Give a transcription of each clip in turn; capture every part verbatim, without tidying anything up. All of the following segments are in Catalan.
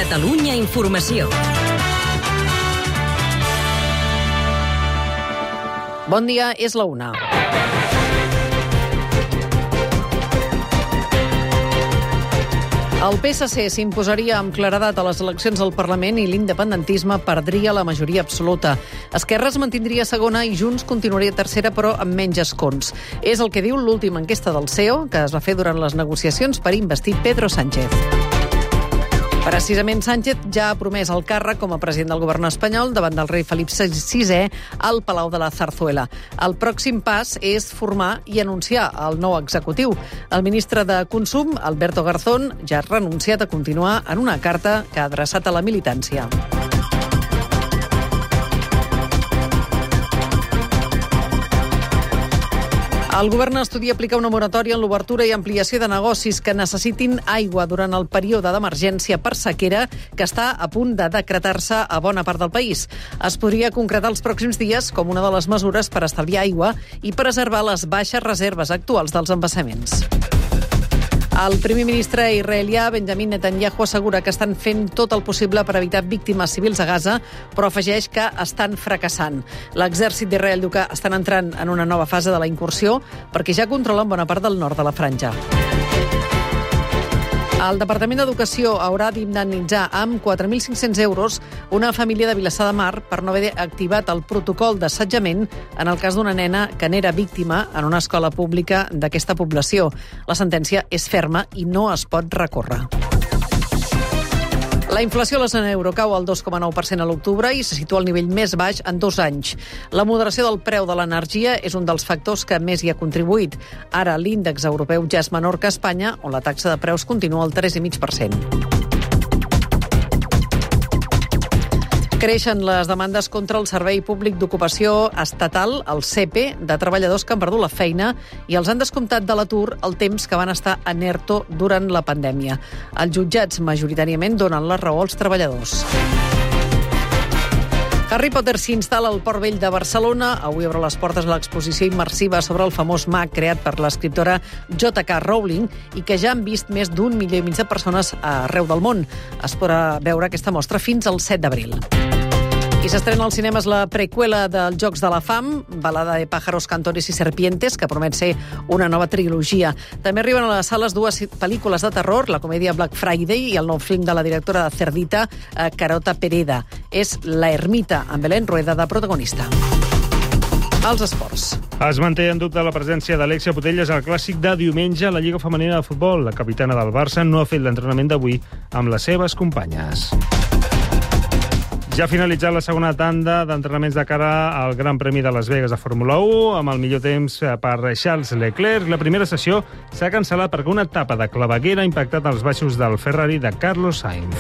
Catalunya Informació. Bon dia, és la una. El P S C s'imposaria amb claredat a les eleccions al Parlament i l'independentisme perdria la majoria absoluta. Esquerra es mantindria segona i Junts continuaria tercera, però amb menys escons. És el que diu l'última enquesta del C E O, que es va fer durant les negociacions per investir Pedro Sánchez. Precisament Sánchez ja ha promès el càrrec com a president del govern espanyol davant del rei Felip sisè al Palau de la Zarzuela. El pròxim pas és formar i anunciar el nou executiu. El ministre de Consum, Alberto Garzón, ja ha renunciat a continuar en una carta que ha adreçat a la militància. El govern estudia aplicar una moratòria en l'obertura i ampliació de negocis que necessitin aigua durant el període d'emergència per sequera que està a punt de decretar-se a bona part del país. Es podria concretar els pròxims dies com una de les mesures per estalviar aigua i preservar les baixes reserves actuals dels embassaments. El primer ministre israelià Benjamin Netanyahu assegura que estan fent tot el possible per evitar víctimes civils a Gaza, però afegeix que estan fracassant. L'exèrcit d'Israel diu que estan entrant en una nova fase de la incursió perquè ja controlen bona part del nord de la franja. El Departament d'Educació haurà d'indemnitzar amb quatre mil cinc-cents euros una família de Vilassar de Mar per no haver activat el protocol d'assetjament en el cas d'una nena que n'era víctima en una escola pública d'aquesta població. La sentència és ferma i no es pot recórrer. La inflació a la zona euro cau al dos coma nou per cent a l'octubre i se situa al nivell més baix en dos anys. La moderació del preu de l'energia és un dels factors que més hi ha contribuït. Ara l'índex europeu ja és menor que a Espanya, on la taxa de preus continua al tres coma cinc per cent. Creixen les demandes contra el Servei Públic d'Ocupació Estatal, el S E P E, de treballadors que han perdut la feina i els han descomptat de l'atur el temps que van estar en ERTO durant la pandèmia. Els jutjats majoritàriament donen la raó als treballadors. Harry Potter s'instal·la al Port Vell de Barcelona. Avui obre les portes a l'exposició immersiva sobre el famós mag creat per l'escriptora J K Rowling i que ja han vist més d'un milió i mig de persones arreu del món. Es podrà veure aquesta mostra fins al set d'abril. I s'estrena als cinemes la preqüela dels Jocs de la Fam, Balada de pájaros, cantores i serpientes, que promet ser una nova trilogia. També arriben a les sales dues pel·lícules de terror, la comèdia Black Friday i el nou film de la directora de Cerdita, Carota Pereda. És La Ermita, amb Belén Rueda de protagonista. Els esports. Es manté en dubte la presència d'Alexia Putellas al clàssic de diumenge a la Lliga Femenina de Futbol. La capitana del Barça no ha fet l'entrenament d'avui amb les seves companyes. Ja ha finalitzat la segona tanda d'entrenaments de cara al Gran Premi de Las Vegas de Fórmula u, amb el millor temps per Charles Leclerc. La primera sessió s'ha cancel·lat perquè una etapa de claveguera ha impactat als baixos del Ferrari de Carlos Sainz.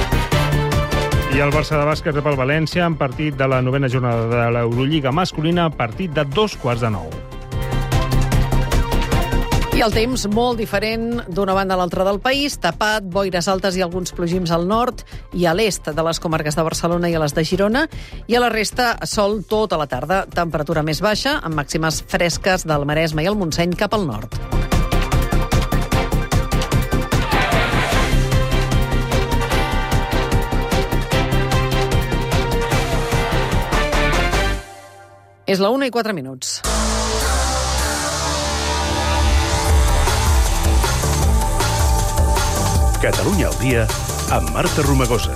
I el Barça de bàsquet rep el València en partit de la novena jornada de l'Eurolliga masculina, partit de dos quarts de nou. I el temps molt diferent d'una banda a l'altra del país, tapat, boires altes i alguns plogims al nord i a l'est de les comarques de Barcelona i a les de Girona, i a la resta sol tota la tarda, temperatura més baixa, amb màximes fresques del Maresme i el Montseny cap al nord. És la una i quatre minuts. Catalunya al dia amb Marta Romagosa.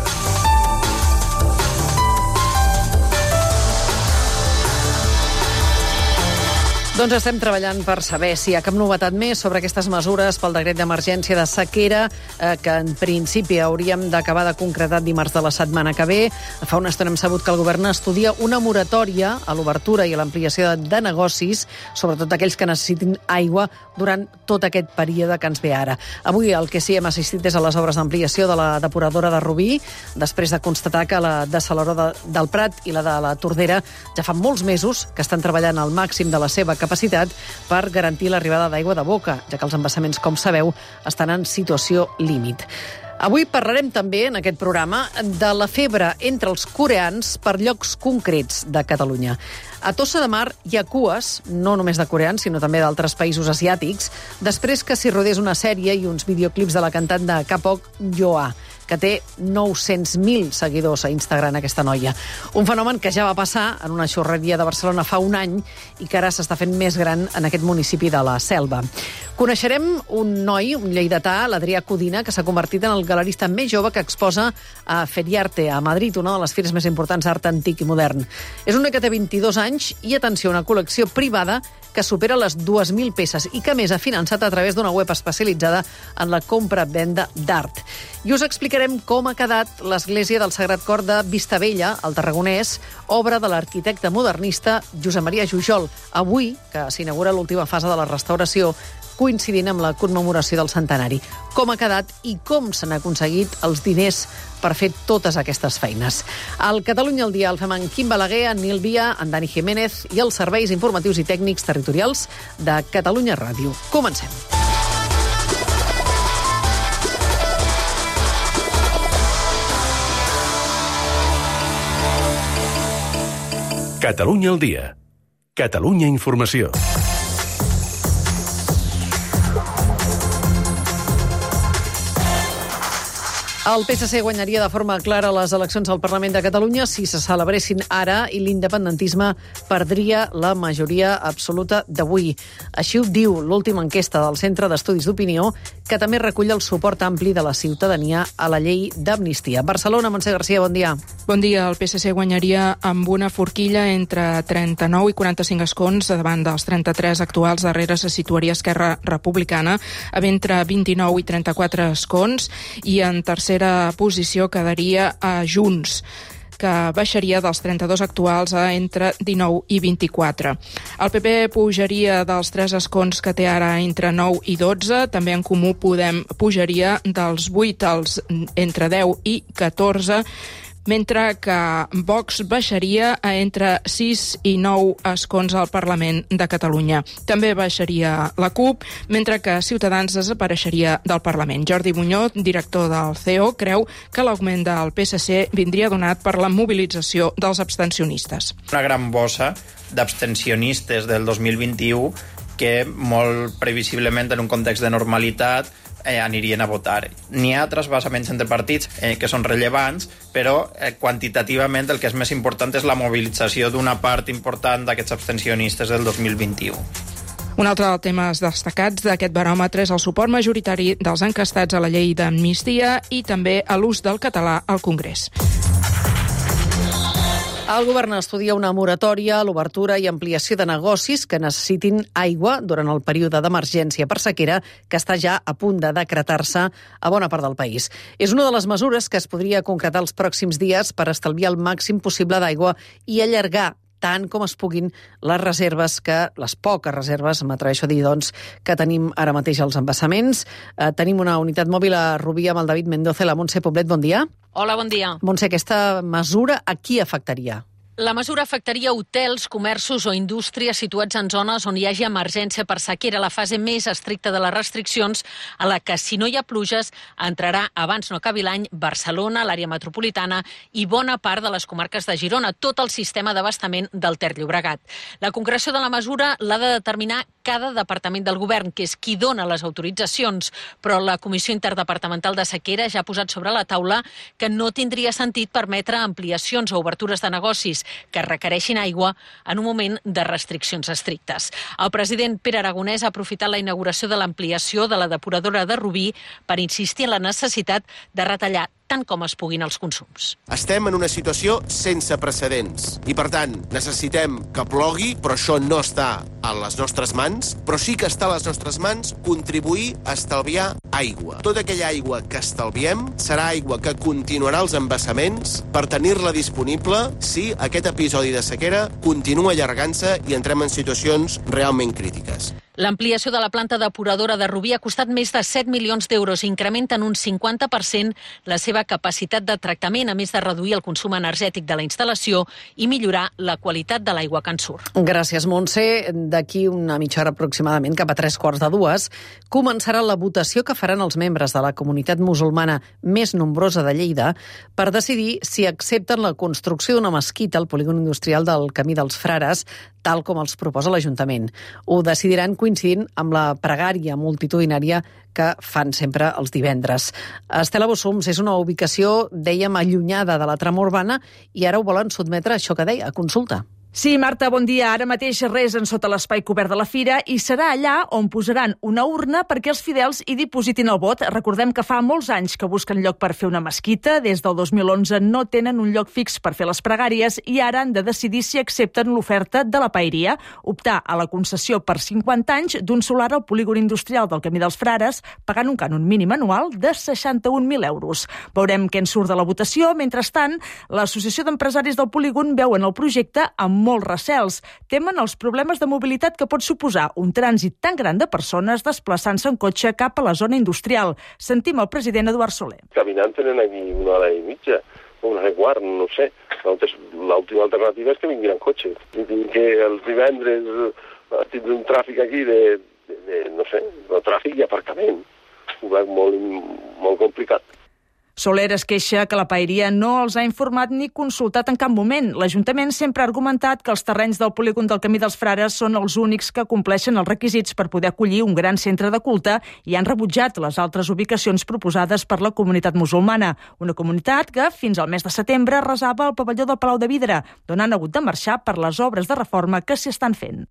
Doncs estem treballant per saber si hi ha cap novetat més sobre aquestes mesures pel decret d'emergència de sequera eh, que en principi hauríem d'acabar de concretar dimarts de la setmana que ve. Fa una estona hem sabut que el govern estudia una moratòria a l'obertura i a l'ampliació de, de negocis, sobretot aquells que necessitin aigua durant tot aquest període que ens ve ara. Avui el que sí hem assistit és a les obres d'ampliació de la depuradora de Rubí, després de constatar que la dessaladora de, del Prat i la de la Tordera ja fa molts mesos que estan treballant al màxim de la seva capacitat per garantir l'arribada d'aigua de boca, ja que els embassaments, com sabeu, estan en situació límit. Avui parlarem també, en aquest programa, de la febre entre els coreans per llocs concrets de Catalunya. A Tossa de Mar hi ha cues, no només de coreans, sinó també d'altres països asiàtics, després que s'hi rodés una sèrie i uns videoclips de la cantant de K-pop Yoa. que té nou-cents mil seguidors a Instagram, aquesta noia. Un fenomen que ja va passar en una xurreria de Barcelona fa un any i que ara s'està fent més gran en aquest municipi de la Selva. Coneixerem un noi, un lleidatà, l'Adrià Codina, que s'ha convertit en el galerista més jove que exposa a Feriarte, a Madrid, una de les fires més importants d'art antic i modern. És un noi que té vint-i-dos anys i, atenció, una col·lecció privada que supera les dues mil peces i que, a més, ha finançat a través d'una web especialitzada en la compra-venda d'art. I us explicarem com ha quedat l'església del Sagrat Cor de Vistabella, al Tarragonès, obra de l'arquitecte modernista Josep Maria Jujol. Avui, que s'inaugura l'última fase de la restauració, coincidint amb la commemoració del centenari. Com ha quedat i com s'han aconseguit els diners per fer totes aquestes feines. Al Catalunya al dia el fem en Quim Balaguer, en Nil Via, en Dani Jiménez i els serveis informatius i tècnics territorials de Catalunya Ràdio. Comencem. Catalunya al dia. Catalunya Informació. El P S C guanyaria de forma clara les eleccions al Parlament de Catalunya si se celebressin ara i l'independentisme perdria la majoria absoluta d'avui. Així ho diu l'última enquesta del Centre d'Estudis d'Opinió, que també recull el suport ampli de la ciutadania a la llei d'amnistia. Barcelona, Montse Garcia, bon dia. Bon dia. El P S C guanyaria amb una forquilla entre trenta-nou i quaranta-cinc escons davant dels trenta-tres actuals. Darrere se situaria Esquerra Republicana amb entre vint-i-nou i trenta-quatre escons i en tercera posició quedaria a Junts, que baixaria dels trenta-dos actuals a entre dinou i vint-i-quatre. El P P pujaria dels tres escons que té ara entre nou i dotze, també en Comú Podem pujaria dels vuit als entre deu i catorze, mentre que Vox baixaria a entre sis i nou escons al Parlament de Catalunya. També baixaria la CUP, mentre que Ciutadans desapareixeria del Parlament. Jordi Muñoz, director del C E O, creu que l'augment del P S C vindria donat per la mobilització dels abstencionistes. Una gran bossa d'abstencionistes del dos mil vint-i-u que molt previsiblement en un context de normalitat Eh, anirien a votar. N'hi ha trasbasaments entre partits eh, que són rellevants, però eh, quantitativament el que és més important és la mobilització d'una part important d'aquests abstencionistes del dos mil vint-i-u. Un altre dels temes destacats d'aquest baròmetre és el suport majoritari dels encastats a la llei d'amnistia i també a l'ús del català al Congrés. El govern estudia una moratòria a l'obertura i ampliació de negocis que necessitin aigua durant el període d'emergència per sequera que està ja a punt de decretar-se a bona part del país. És una de les mesures que es podria concretar els pròxims dies per estalviar el màxim possible d'aigua i allargar tant com es puguin les reserves, que les poques reserves, m'atreveixo a dir, doncs, que tenim ara mateix als embassaments. Eh, tenim una unitat mòbil a Rubí amb el David Mendoza. La Montse Poblet, bon dia. Hola, bon dia. Montse, aquesta mesura a qui afectaria? La mesura afectaria hotels, comerços o indústries situats en zones on hi hagi emergència per sequera, la fase més estricta de les restriccions, a la que, si no hi ha pluges, entrarà abans no acabi l'any Barcelona, l'àrea metropolitana i bona part de les comarques de Girona, tot el sistema d'abastament del Ter Llobregat. La concreció de la mesura l'ha de determinar cada departament del govern, que és qui dona les autoritzacions, però la Comissió Interdepartamental de Sequera ja ha posat sobre la taula que no tindria sentit permetre ampliacions o obertures de negocis que requereixin aigua en un moment de restriccions estrictes. El president Pere Aragonès ha aprofitat la inauguració de l'ampliació de la depuradora de Rubí per insistir en la necessitat de retallar tant com es puguin els consums. Estem en una situació sense precedents i, per tant, necessitem que plogui, però això no està a les nostres mans, però sí que està a les nostres mans contribuir a estalviar aigua. Tota aquella aigua que estalviem serà aigua que continuarà als embassaments per tenir-la disponible si aquest episodi de sequera continua allargant-se i entrem en situacions realment crítiques. L'ampliació de la planta depuradora de Rubí ha costat més de set milions d'euros i incrementa en un cinquanta per cent la seva capacitat de tractament, a més de reduir el consum energètic de la instal·lació i millorar la qualitat de l'aigua que en surt. Gràcies, Montse. D'aquí una mitja hora aproximadament, cap a tres quarts de dues, començarà la votació que faran els membres de la comunitat musulmana més nombrosa de Lleida per decidir si accepten la construcció d'una mesquita al polígon industrial del Camí dels Frares, tal com els proposa l'Ajuntament. Ho decidiran coincidint amb la pregària multitudinària que fan sempre els divendres. Estela Bossums és una ubicació, dèiem, allunyada de la trama urbana i ara ho volen sotmetre, això que deia, a consulta. Sí, Marta, bon dia. Ara mateix resen sota l'espai cobert de la fira i serà allà on posaran una urna perquè els fidels hi dipositin el vot. Recordem que fa molts anys que busquen lloc per fer una mesquita. Des del dos mil onze no tenen un lloc fix per fer les pregàries i ara han de decidir si accepten l'oferta de la paeria, optar a la concessió per cinquanta anys d'un solar al polígon industrial del Camí dels Frares, pagant un cànon mínim anual de seixanta-un mil euros. Veurem què en surt de la votació. Mentrestant, l'Associació d'Empresaris del Polígon veuen el projecte amb molts recels. Temen els problemes de mobilitat que pot suposar un trànsit tan gran de persones desplaçant-se en cotxe cap a la zona industrial. Sentim el president Eduard Soler. Caminant tenen aquí una hora i mitja, una hora i quart, no sé. L'última alternativa és que vinguin en cotxe. I que els divendres tindrà un tràfic aquí de, de, de no sé, de tràfic i aparcament. Ho veig molt, molt complicat. Soler es queixa que la paeria no els ha informat ni consultat en cap moment. L'Ajuntament sempre ha argumentat que els terrenys del polígon del Camí dels Frares són els únics que compleixen els requisits per poder acollir un gran centre de culte i han rebutjat les altres ubicacions proposades per la comunitat musulmana. Una comunitat que, fins al mes de setembre, resava al pavelló del Palau de Vidre, d'on han hagut de marxar per les obres de reforma que s'hi estan fent.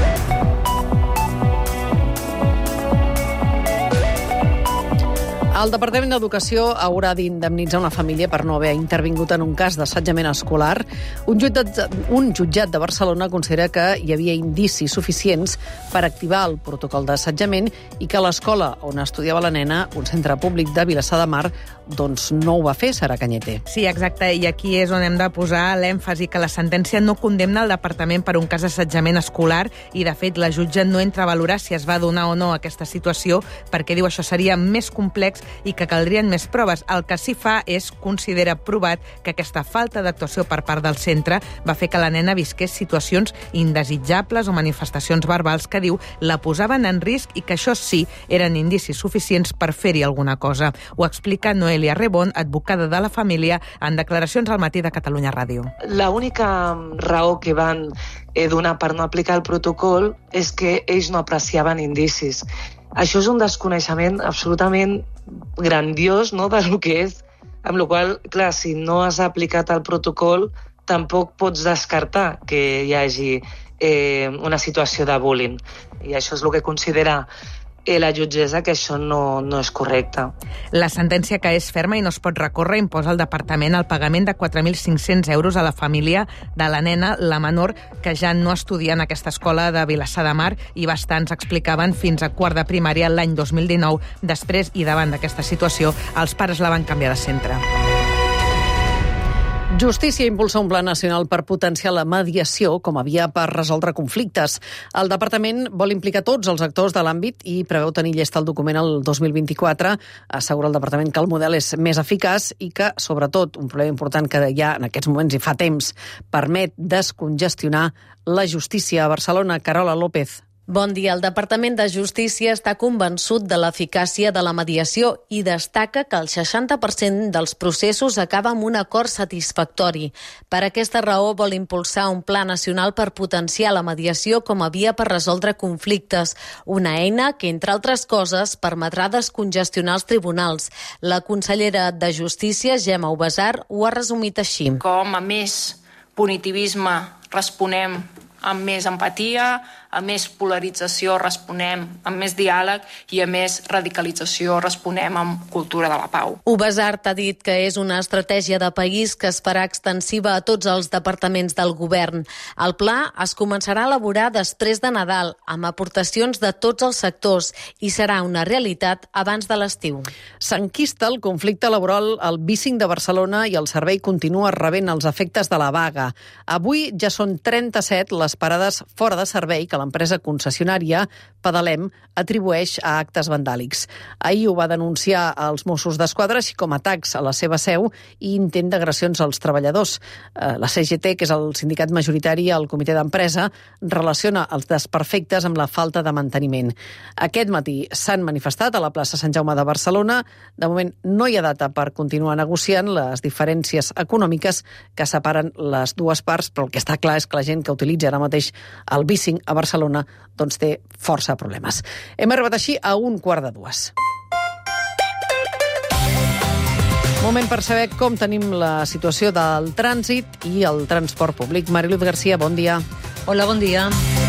El Departament d'Educació haurà d'indemnitzar una família per no haver intervingut en un cas d'assetjament escolar. Un jutjat, un jutjat de Barcelona considera que hi havia indicis suficients per activar el protocol d'assetjament i que l'escola on estudiava la nena, un centre públic de Vilassar de Mar, doncs no ho va fer, Sara Cañete. Sí, exacte, i aquí és on hem de posar l'èmfasi que la sentència no condemna el departament per un cas d'assetjament escolar i, de fet, la jutge no entra a valorar si es va donar o no aquesta situació perquè diu això seria més complex i que caldrien més proves. El que sí fa és considera provat que aquesta falta d'actuació per part del centre va fer que la nena visqués situacions indesitjables o manifestacions verbals que diu la posaven en risc i que això sí eren indicis suficients per fer-hi alguna cosa. Ho explica Noelia Rebón, advocada de la família, en declaracions al Matí de Catalunya Ràdio. La única raó que van donar per no aplicar el protocol és que ells no apreciaven indicis. Això és un desconeixement absolutament grandiós, no?, del que és, amb la qual cosa, clar, si no has aplicat el protocol, tampoc pots descartar que hi hagi eh, una situació de bullying. I això és el que considera eh, la jutgessa, que això no, no és correcte. La sentència, que és ferma i no es pot recórrer, imposa al departament el pagament de quatre mil cinc-cents euros a la família de la nena, la menor, que ja no estudia en aquesta escola de Vilassar de Mar i bastants explicaven fins a quart de primària l'any dos mil dinou. Després, i davant d'aquesta situació, els pares la van canviar de centre. Justícia impulsa un pla nacional per potenciar la mediació com a via per resoldre conflictes. El departament vol implicar tots els actors de l'àmbit i preveu tenir llest el document el dos mil vint-i-quatre. Assegura el departament que el model és més eficaç i que, sobretot, un problema important que hi ha en aquests moments i fa temps, permet descongestionar la justícia. A Barcelona, Carola López. Bon dia. El Departament de Justícia està convençut de l'eficàcia de la mediació i destaca que el seixanta per cent dels processos acaba amb un acord satisfactori. Per aquesta raó vol impulsar un pla nacional per potenciar la mediació com a via per resoldre conflictes, una eina que, entre altres coses, permetrà descongestionar els tribunals. La consellera de Justícia, Gemma Ubasart, ho ha resumit així. Com a més punitivisme responem amb més empatia, a més polarització responem amb més diàleg i a més radicalització responem amb cultura de la pau. Ubasart ha dit que és una estratègia de país que es farà extensiva a tots els departaments del govern. El pla es començarà a elaborar després de Nadal, amb aportacions de tots els sectors, i serà una realitat abans de l'estiu. S'enquista el conflicte laboral al B cinc de Barcelona i el servei continua rebent els efectes de la vaga. Avui ja són trenta-set les parades fora de servei que l'empresa concessionària Pedalem atribueix a actes vandàlics. Ahir ho va denunciar als Mossos d'Esquadra, així com atacs a la seva seu i intent d'agressions als treballadors. La C G T, que és el sindicat majoritari al comitè d'empresa, relaciona els desperfectes amb la falta de manteniment. Aquest matí s'han manifestat a la plaça Sant Jaume de Barcelona. De moment no hi ha data per continuar negociant les diferències econòmiques que separen les dues parts, però el que està clar és que la gent que utilitza ara mateix el B cinc a Barcelona Barcelona doncs té força problemes. Hem arribat així a un quart de dues. Moment per saber com tenim la situació del trànsit i el transport públic. Mariluz García, bon dia. Hola, bon dia.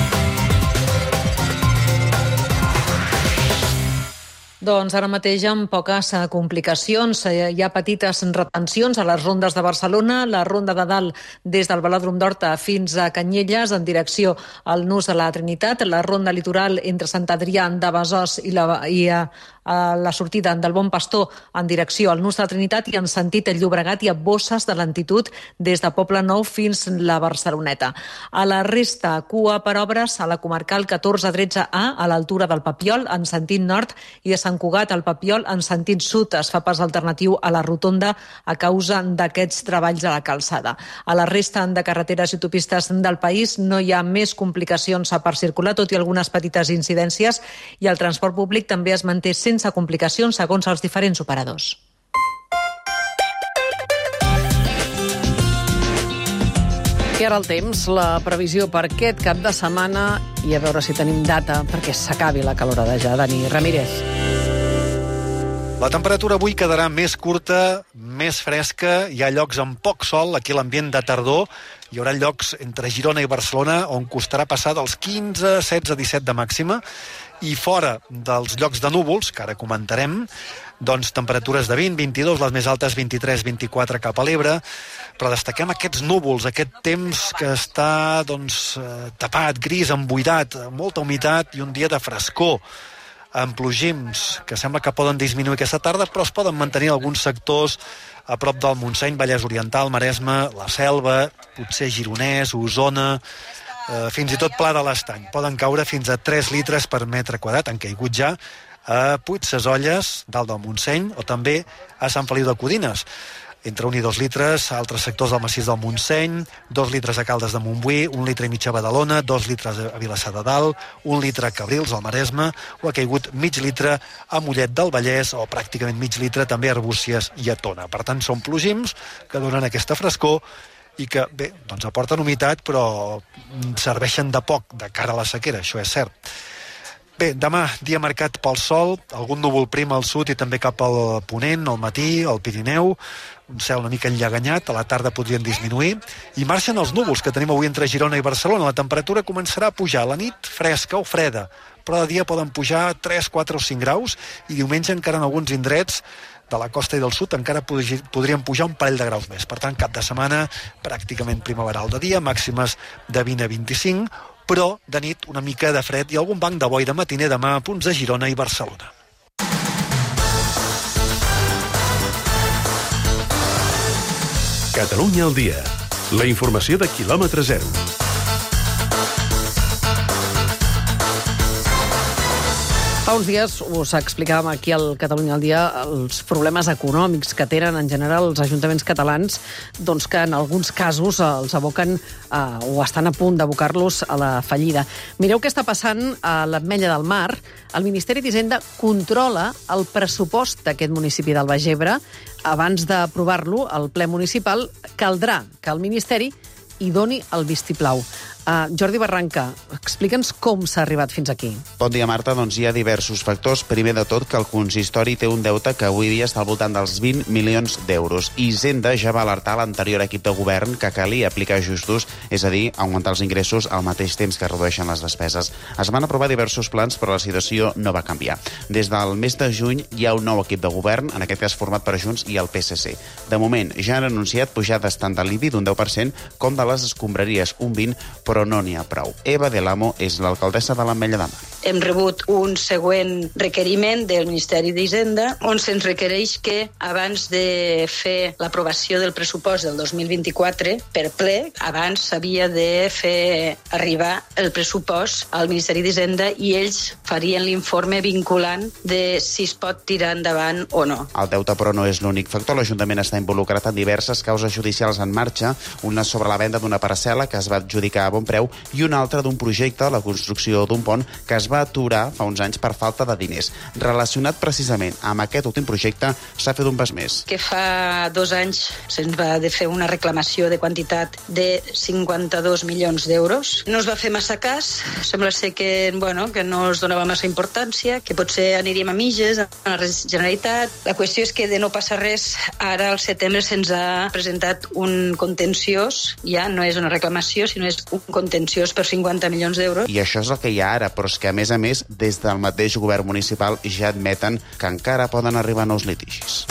Doncs ara mateix amb poques complicacions. Hi ha petites retencions a les rondes de Barcelona, la ronda de dalt des del Velòdrom d'Horta fins a Canyelles en direcció al Nus de la Trinitat, la ronda litoral entre Sant Adrià de Besòs i, la, i a, a la sortida del Bon Pastor en direcció al Nus de la Trinitat i en sentit el Llobregat i a bosses de lentitud des de Poble Nou fins la Barceloneta. A la resta, cua per obres a la comarcal catorze tretze A a l'altura del Papiol en sentit nord i a Sant Cugat al Papiol en sentit sud es fa pas alternatiu a la rotonda a causa d'aquests treballs a la calçada. A la resta de carreteres i autopistes del país no hi ha més complicacions per circular, tot i algunes petites incidències, i el transport públic també es manté sense complicacions segons els diferents operadors. I ara el temps, la previsió per aquest cap de setmana i a veure si tenim data perquè s'acabi la calorada ja. Dani Ramírez. La temperatura avui quedarà més curta, més fresca, hi ha llocs amb poc sol, aquí l'ambient de tardor, hi haurà llocs entre Girona i Barcelona on costarà passar dels quinze, setze, disset de màxima, i fora dels llocs de núvols, que ara comentarem, doncs temperatures de vint, vint-i-dos, les més altes vint-i-tres, vint-i-quatre cap a l'Ebre, però destaquem aquests núvols, aquest temps que està doncs, tapat, gris, embuidat, molta humitat i un dia de frescor, amb plogims que sembla que poden disminuir aquesta tarda, però es poden mantenir alguns sectors a prop del Montseny, Vallès Oriental, Maresme, la Selva, potser Gironès, Osona, eh, fins i tot Pla de l'Estany. Poden caure fins a tres litres per metre quadrat, han caigut ja a Puigsesolles, dalt del Montseny, o també a Sant Feliu de Codines. Entre un i dos litres a altres sectors del massís del Montseny, dos litres a Caldes de Montbui, un litre i mig a Badalona, dos litres a Vilassar de Dalt, un litre a Cabrils, al Maresme, o ha caigut mig litre a Mollet del Vallès, o pràcticament mig litre també a Arbúcies i a Tona. Per tant, són plogims que donen aquesta frescor i que, bé, doncs aporten humitat, però serveixen de poc de cara a la sequera, això és cert. Bé, demà, dia marcat pel sol, algun núvol prim al sud i també cap al ponent, al matí, al Pirineu, un cel una mica enllaganyat, a la tarda podrien disminuir, i marxen els núvols que tenim avui entre Girona i Barcelona. La temperatura començarà a pujar, a la nit fresca o freda, però de dia poden pujar tres, quatre o cinc graus, i diumenge encara en alguns indrets de la costa i del sud encara podrien pujar un parell de graus més. Per tant, cap de setmana pràcticament primaveral de dia, màximes de vint a vint-i-cinc, però de nit una mica de fred i algun banc de boi de matiner demà a punts de Girona i Barcelona. Catalunya al dia. La informació de quilòmetre zero. Fa uns dies us explicàvem aquí al Catalunya al dia els problemes econòmics que tenen en general els ajuntaments catalans, doncs que en alguns casos els aboquen eh, o estan a punt d'abocar-los a la fallida. Mireu què està passant a l'Ametlla del Mar. El Ministeri d'Hisenda controla el pressupost d'aquest municipi del Baix Ebre. Abans d'aprovar-lo al ple municipal, caldrà que el Ministeri hi doni el vistiplau. Uh, Jordi Barranca, explica'ns com s'ha arribat fins aquí. Bon dia, Marta. Doncs hi ha diversos factors. Primer de tot, que el consistori té un deute que avui dia està al voltant dels vint milions d'euros. Hisenda ja va alertar l'anterior equip de govern que calia aplicar ajustos, és a dir, augmentar els ingressos al mateix temps que redueixen les despeses. Es van aprovar diversos plans, però la situació no va canviar. Des del mes de juny hi ha un nou equip de govern, en aquest cas format per Junts i el P S C. De moment, ja han anunciat pujades tant de l'I B I d'un deu per cent com de les escombraries, un vint per cent, però no n'hi ha prou. Eva de l'Amo és l'alcaldessa de l'Ametlla de Mar. Hem rebut un següent requeriment del Ministeri d'Hisenda on se'ns requereix que abans de fer l'aprovació del pressupost del dos mil vint-i-quatre per ple, abans s'havia de fer arribar el pressupost al Ministeri d'Hisenda i ells farien l'informe vinculant de si es pot tirar endavant o no. El deute, però, no és l'únic factor. L'Ajuntament està involucrat en diverses causes judicials en marxa, una sobre la venda d'una parcel·la que es va adjudicar a Bon bon preu, i una altra d'un projecte, la construcció d'un pont, que es va aturar fa uns anys per falta de diners. Relacionat precisament amb aquest últim projecte, s'ha fet un pas més. Que fa dos anys se'ns va de fer una reclamació de quantitat de cinquanta-dos milions d'euros. No es va fer massa cas, sembla ser que, bueno, que no es donava massa importància, que potser aniríem a mitges, a la Generalitat. La qüestió és que de no passar res, ara al setembre se'ns ha presentat un contenciós, ja no és una reclamació, sinó és un contenciós per cinquanta milions d'euros. I això és el que hi ha ara, però és que, a més a més, des del mateix govern municipal ja admeten que encara poden arribar nous litigis.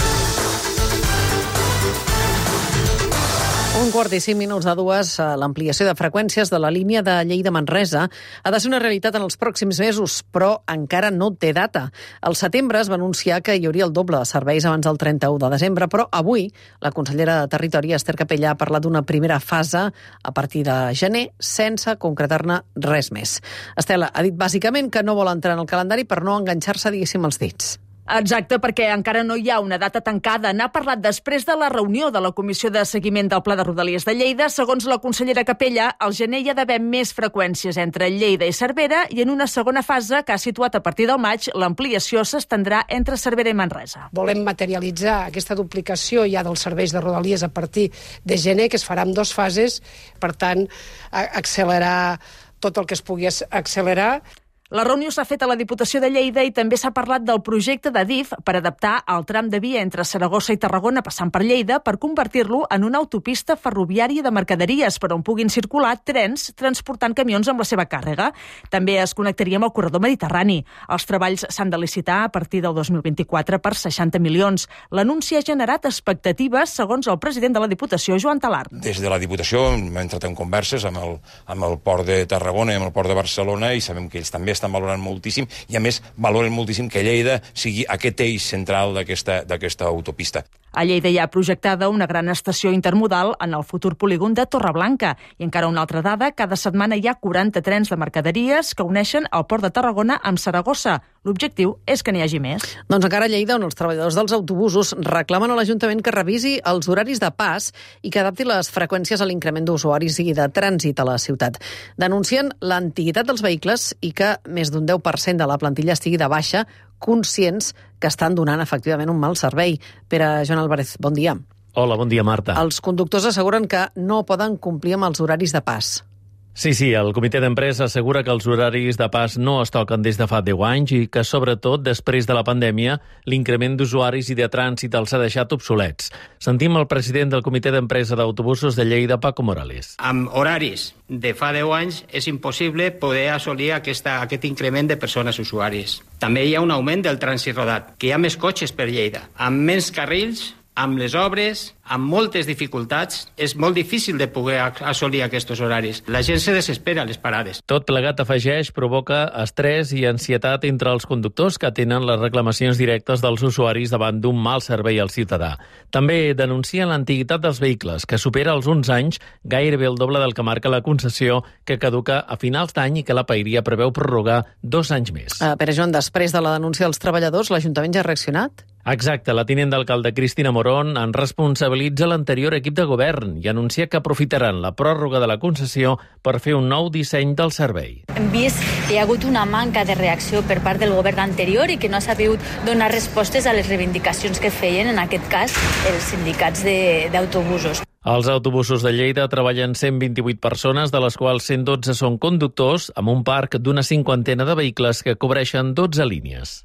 Un quart i cinc minuts de dues, l'ampliació de freqüències de la línia de Lleida-Manresa ha de ser una realitat en els pròxims mesos, però encara no té data. Al setembre es va anunciar que hi hauria el doble de serveis abans del trenta-u de desembre, però avui la consellera de Territori, Esther Capella, ha parlat d'una primera fase a partir de gener, sense concretar-ne res més. Estela ha dit bàsicament que no vol entrar en el calendari per no enganxar-se, diguéssim, els dits. Exacte, perquè encara no hi ha una data tancada. N'ha parlat després de la reunió de la Comissió de Seguiment del Pla de Rodalies de Lleida. Segons la consellera Capella, al gener hi ha d'haver més freqüències entre Lleida i Cervera i en una segona fase, que ha situat a partir del maig, l'ampliació s'estendrà entre Cervera i Manresa. Volem materialitzar aquesta duplicació ja dels serveis de Rodalies a partir de gener, que es farà en dues fases, per tant, accelerar tot el que es pugui accelerar. La reunió s'ha fet a la Diputació de Lleida i també s'ha parlat del projecte de D I F per adaptar el tram de via entre Saragossa i Tarragona passant per Lleida per convertir-lo en una autopista ferroviària de mercaderies per on puguin circular trens transportant camions amb la seva càrrega. També es connectaria amb el corredor mediterrani. Els treballs s'han de licitar a partir del dos mil vint-i-quatre per seixanta milions. L'anunci ha generat expectatives, segons el president de la Diputació, Joan Talarn. Des de la Diputació hem entrat en converses amb el, amb el port de Tarragona i amb el port de Barcelona i sabem que ells també estan valorant moltíssim i, a més, valoren moltíssim que Lleida sigui aquest eix central d'aquesta d'aquesta autopista. A Lleida hi ha projectada una gran estació intermodal en el futur polígon de Torreblanca. I encara una altra dada, cada setmana hi ha quaranta trens de mercaderies que uneixen el port de Tarragona amb Saragossa. L'objectiu és que n'hi hagi més. Doncs encara a Lleida, on els treballadors dels autobusos reclamen a l'Ajuntament que revisi els horaris de pas i que adapti les freqüències a l'increment d'usuaris i de trànsit a la ciutat. Denuncien l'antiguitat dels vehicles i que més d'un deu per cent de la plantilla estigui de baixa, conscients que estan donant efectivament un mal servei. Pere Joan Álvarez, bon dia. Hola, bon dia, Marta. Els conductors asseguren que no poden complir amb els horaris de pas. Sí, sí, el comitè d'empresa assegura que els horaris de pas no es toquen des de fa deu anys i que, sobretot, després de la pandèmia, l'increment d'usuaris i de trànsit els ha deixat obsolets. Sentim el president del comitè d'empresa d'autobusos de Lleida, Paco Morales. Amb horaris de fa deu anys és impossible poder assolir aquesta, aquest increment de persones usuaris. També hi ha un augment del trànsit rodat, que hi ha més cotxes per Lleida, amb menys carrils, amb les obres, amb moltes dificultats, és molt difícil de poder assolir aquests horaris. La gent se desespera a les parades. Tot plegat, afegeix, provoca estrès i ansietat entre els conductors que tenen les reclamacions directes dels usuaris davant d'un mal servei al ciutadà. També denuncien l'antiguitat dels vehicles, que supera els onze anys, gairebé el doble del que marca la concessió, que caduca a finals d'any i que la Paeria preveu prorrogar dos anys més. Uh, Pere Joan, després de la denúncia dels treballadors, l'Ajuntament ja ha reaccionat? Exacte, la tinent d'alcalde Cristina Morón en responsabilitza l'anterior equip de govern i anuncia que aprofitaran la pròrroga de la concessió per fer un nou disseny del servei. Hem vist que hi ha hagut una manca de reacció per part del govern anterior i que no ha sabut donar respostes a les reivindicacions que feien, en aquest cas, els sindicats de, d'autobusos. Els autobusos de Lleida treballen cent vint-i-vuit persones, de les quals cent dotze són conductors, amb un parc d'una cinquantena de vehicles que cobreixen dotze línies.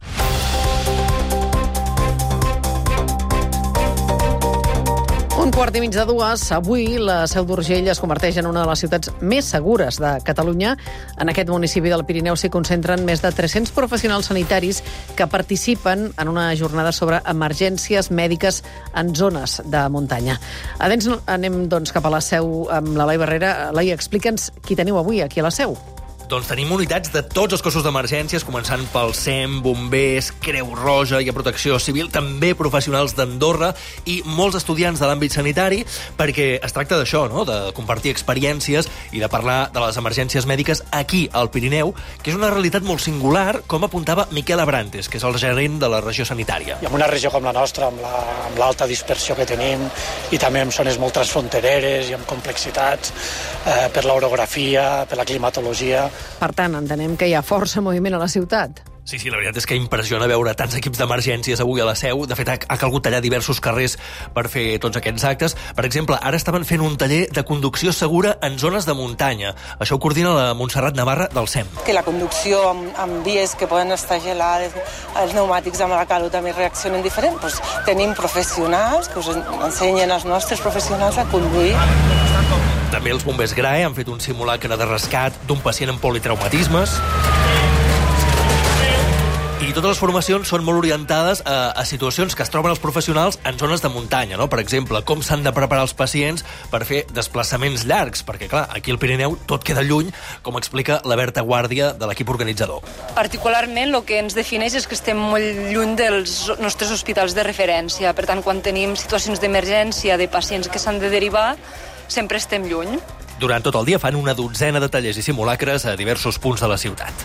Un quart i mig de dues. Avui la Seu d'Urgell es converteix en una de les ciutats més segures de Catalunya. En aquest municipi del Pirineu s'hi concentren més de tres-cents professionals sanitaris que participen en una jornada sobre emergències mèdiques en zones de muntanya. Adens, anem doncs cap a la Seu amb l'Eloi Barrera. Eloi, explica'ns qui teniu avui aquí a la Seu. Doncs tenim unitats de tots els cossos d'emergències, començant pel S E M, bombers, Creu Roja i a Protecció Civil, també professionals d'Andorra i molts estudiants de l'àmbit sanitari, perquè es tracta d'això, no?, de compartir experiències i de parlar de les emergències mèdiques aquí, al Pirineu, que és una realitat molt singular, com apuntava Miquel Abrantes, que és el gerent de la regió sanitària. I en una regió com la nostra, amb la, amb l'alta dispersió que tenim, i també en zones molt transfrontereres i amb complexitats, eh, per l'orografia, per la climatologia. Per tant, entenem que hi ha força moviment a la ciutat. Sí, sí, la veritat és que impressiona veure tants equips d'emergències avui a la Seu. De fet, ha, ha calgut tallar diversos carrers per fer tots aquests actes. Per exemple, ara estaven fent un taller de conducció segura en zones de muntanya. Això ho coordina la Montserrat Navarra del S E M. Que la conducció amb, amb vies que poden estar gelades, els pneumàtics amb la calor també reaccionen diferent. Pues, tenim professionals que us ensenyen els nostres professionals a conduir. També els bombers G R A E han fet un simulacre de rescat d'un pacient amb politraumatismes. I totes les formacions són molt orientades a, a situacions que es troben els professionals en zones de muntanya, no? Per exemple, com s'han de preparar els pacients per fer desplaçaments llargs, perquè, clar, aquí al Pirineu tot queda lluny, com explica la Berta Guàrdia de l'equip organitzador. Particularment, el que ens defineix és que estem molt lluny dels nostres hospitals de referència. Per tant, quan tenim situacions d'emergència de pacients que s'han de derivar, sempre estem lluny. Durant tot el dia fan una dotzena de tallers i simulacres a diversos punts de la ciutat.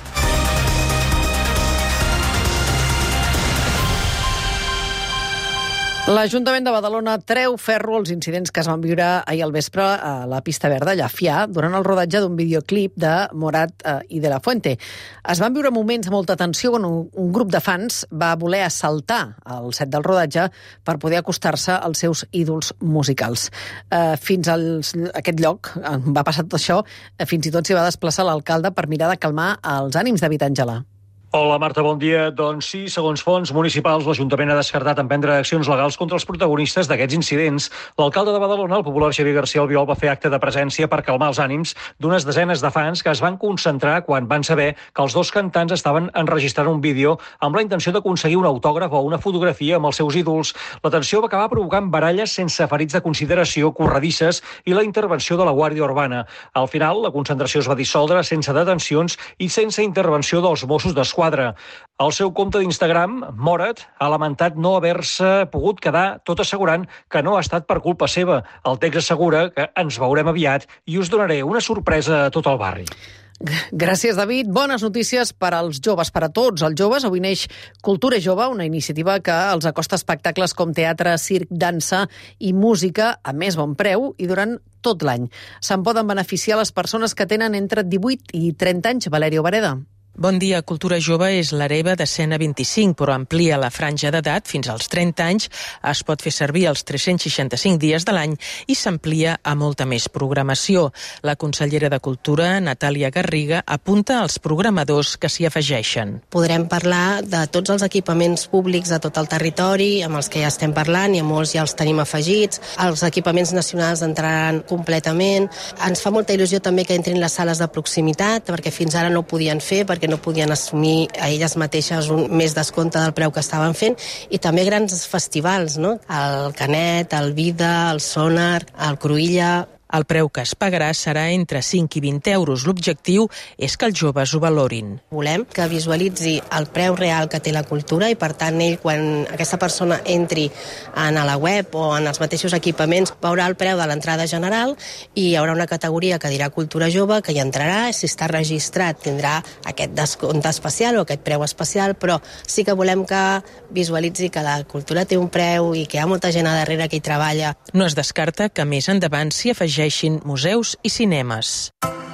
L'Ajuntament de Badalona treu ferro als incidents que es van viure ahir al vespre a la pista verda Llafià durant el rodatge d'un videoclip de Morat eh, i de la Fuente. Es van viure moments de molta tensió quan un, un grup de fans va voler assaltar el set del rodatge per poder acostar-se als seus ídols musicals. Eh, fins al, a aquest lloc eh, va passar tot això, eh, fins i tot s'hi va desplaçar l'alcalde per mirar de calmar els ànims David Àngela. Hola, Marta, bon dia. Doncs sí, segons fons municipals, l'Ajuntament ha descartat emprendre accions legals contra els protagonistes d'aquests incidents. L'alcalde de Badalona, el popular Xavier García Albiol, va fer acte de presència per calmar els ànims d'unes desenes de fans que es van concentrar quan van saber que els dos cantants estaven enregistrant un vídeo amb la intenció d'aconseguir un autògraf o una fotografia amb els seus ídols. La tensió va acabar provocant baralles sense ferits de consideració, corredisses i la intervenció de la Guàrdia Urbana. Al final, la concentració es va dissoldre sense detencions i sense intervenció dels Mossos d'Esquadra. Al seu compte d'Instagram, Morat ha lamentat no haver-se pogut quedar, tot assegurant que no ha estat per culpa seva. El text assegura que ens veurem aviat i us donaré una sorpresa a tot el barri. Gràcies, David. Bones notícies per als joves, per a tots els joves. Avui neix Cultura Jove, una iniciativa que els acosta espectacles com teatre, circ, dansa i música a més bon preu i durant tot l'any. Se'n poden beneficiar les persones que tenen entre divuit i trenta anys. Valeria Obereda. Bon dia. Cultura Jove és l'hereva de cent a vint-i-cinc, però amplia la franja d'edat fins als trenta anys. Es pot fer servir els tres-cents seixanta-cinc dies de l'any i s'amplia a molta més programació. La consellera de Cultura, Natàlia Garriga, apunta als programadors que s'hi afegeixen. Podrem parlar de tots els equipaments públics de tot el territori, amb els que ja estem parlant, i a molts ja els tenim afegits. Els equipaments nacionals entraran completament. Ens fa molta il·lusió també que entrin les sales de proximitat, perquè fins ara no ho podien fer, perquè no podien assumir a elles mateixes un més descompte del preu que estaven fent, i també grans festivals, no? El Canet, el Vida, el Sonar, el Cruïlla. El preu que es pagarà serà entre cinc i vint euros. L'objectiu és que els joves ho valorin. Volem que visualitzi el preu real que té la cultura i, per tant, ell, quan aquesta persona entri en la web o en els mateixos equipaments, veurà el preu de l'entrada general i hi haurà una categoria que dirà Cultura Jove, que hi entrarà. Si està registrat, tindrà aquest descompte especial o aquest preu especial, però sí que volem que visualitzi que la cultura té un preu i que hi ha molta gent a darrere que hi treballa. No es descarta que més endavant s'hi afegeixin museus i cinemes.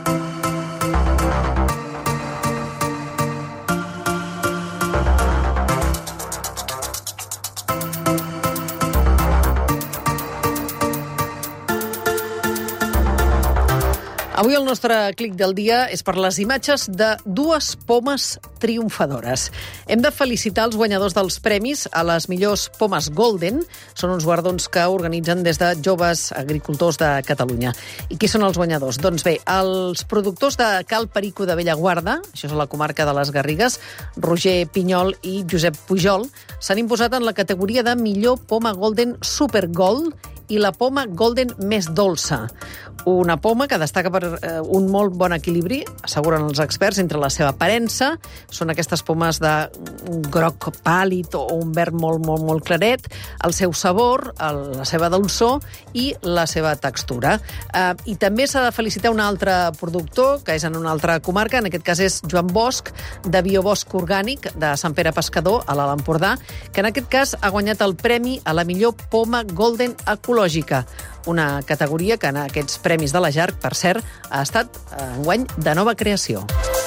Avui el nostre clic del dia és per les imatges de dues pomes triomfadores. Hem de felicitar els guanyadors dels premis a les millors pomes Golden. Són uns guardons que organitzen des de joves agricultors de Catalunya. I qui són els guanyadors? Doncs bé, els productors de Cal Perico de Bellaguarda, això és a la comarca de les Garrigues, Roger Pinyol i Josep Pujol, s'han imposat en la categoria de millor poma Golden Super Gold i la poma Golden més dolça. Una poma que destaca per eh, un molt bon equilibri, asseguren els experts, entre la seva aparença, són aquestes pomes de un groc pàl·lid o un verd molt, molt, molt claret, el seu sabor, el, la seva dolçor i la seva textura. Eh, I també s'ha de felicitar un altre productor, que és en una altra comarca, en aquest cas és Joan Bosch, de Biobosc Orgànic, de Sant Pere Pescador, a l'Alt Empordà, que en aquest cas ha guanyat el premi a la millor poma Golden ecològica, una categoria que en aquests premis de la Jarc, per cert, ha estat enguany de nova creació.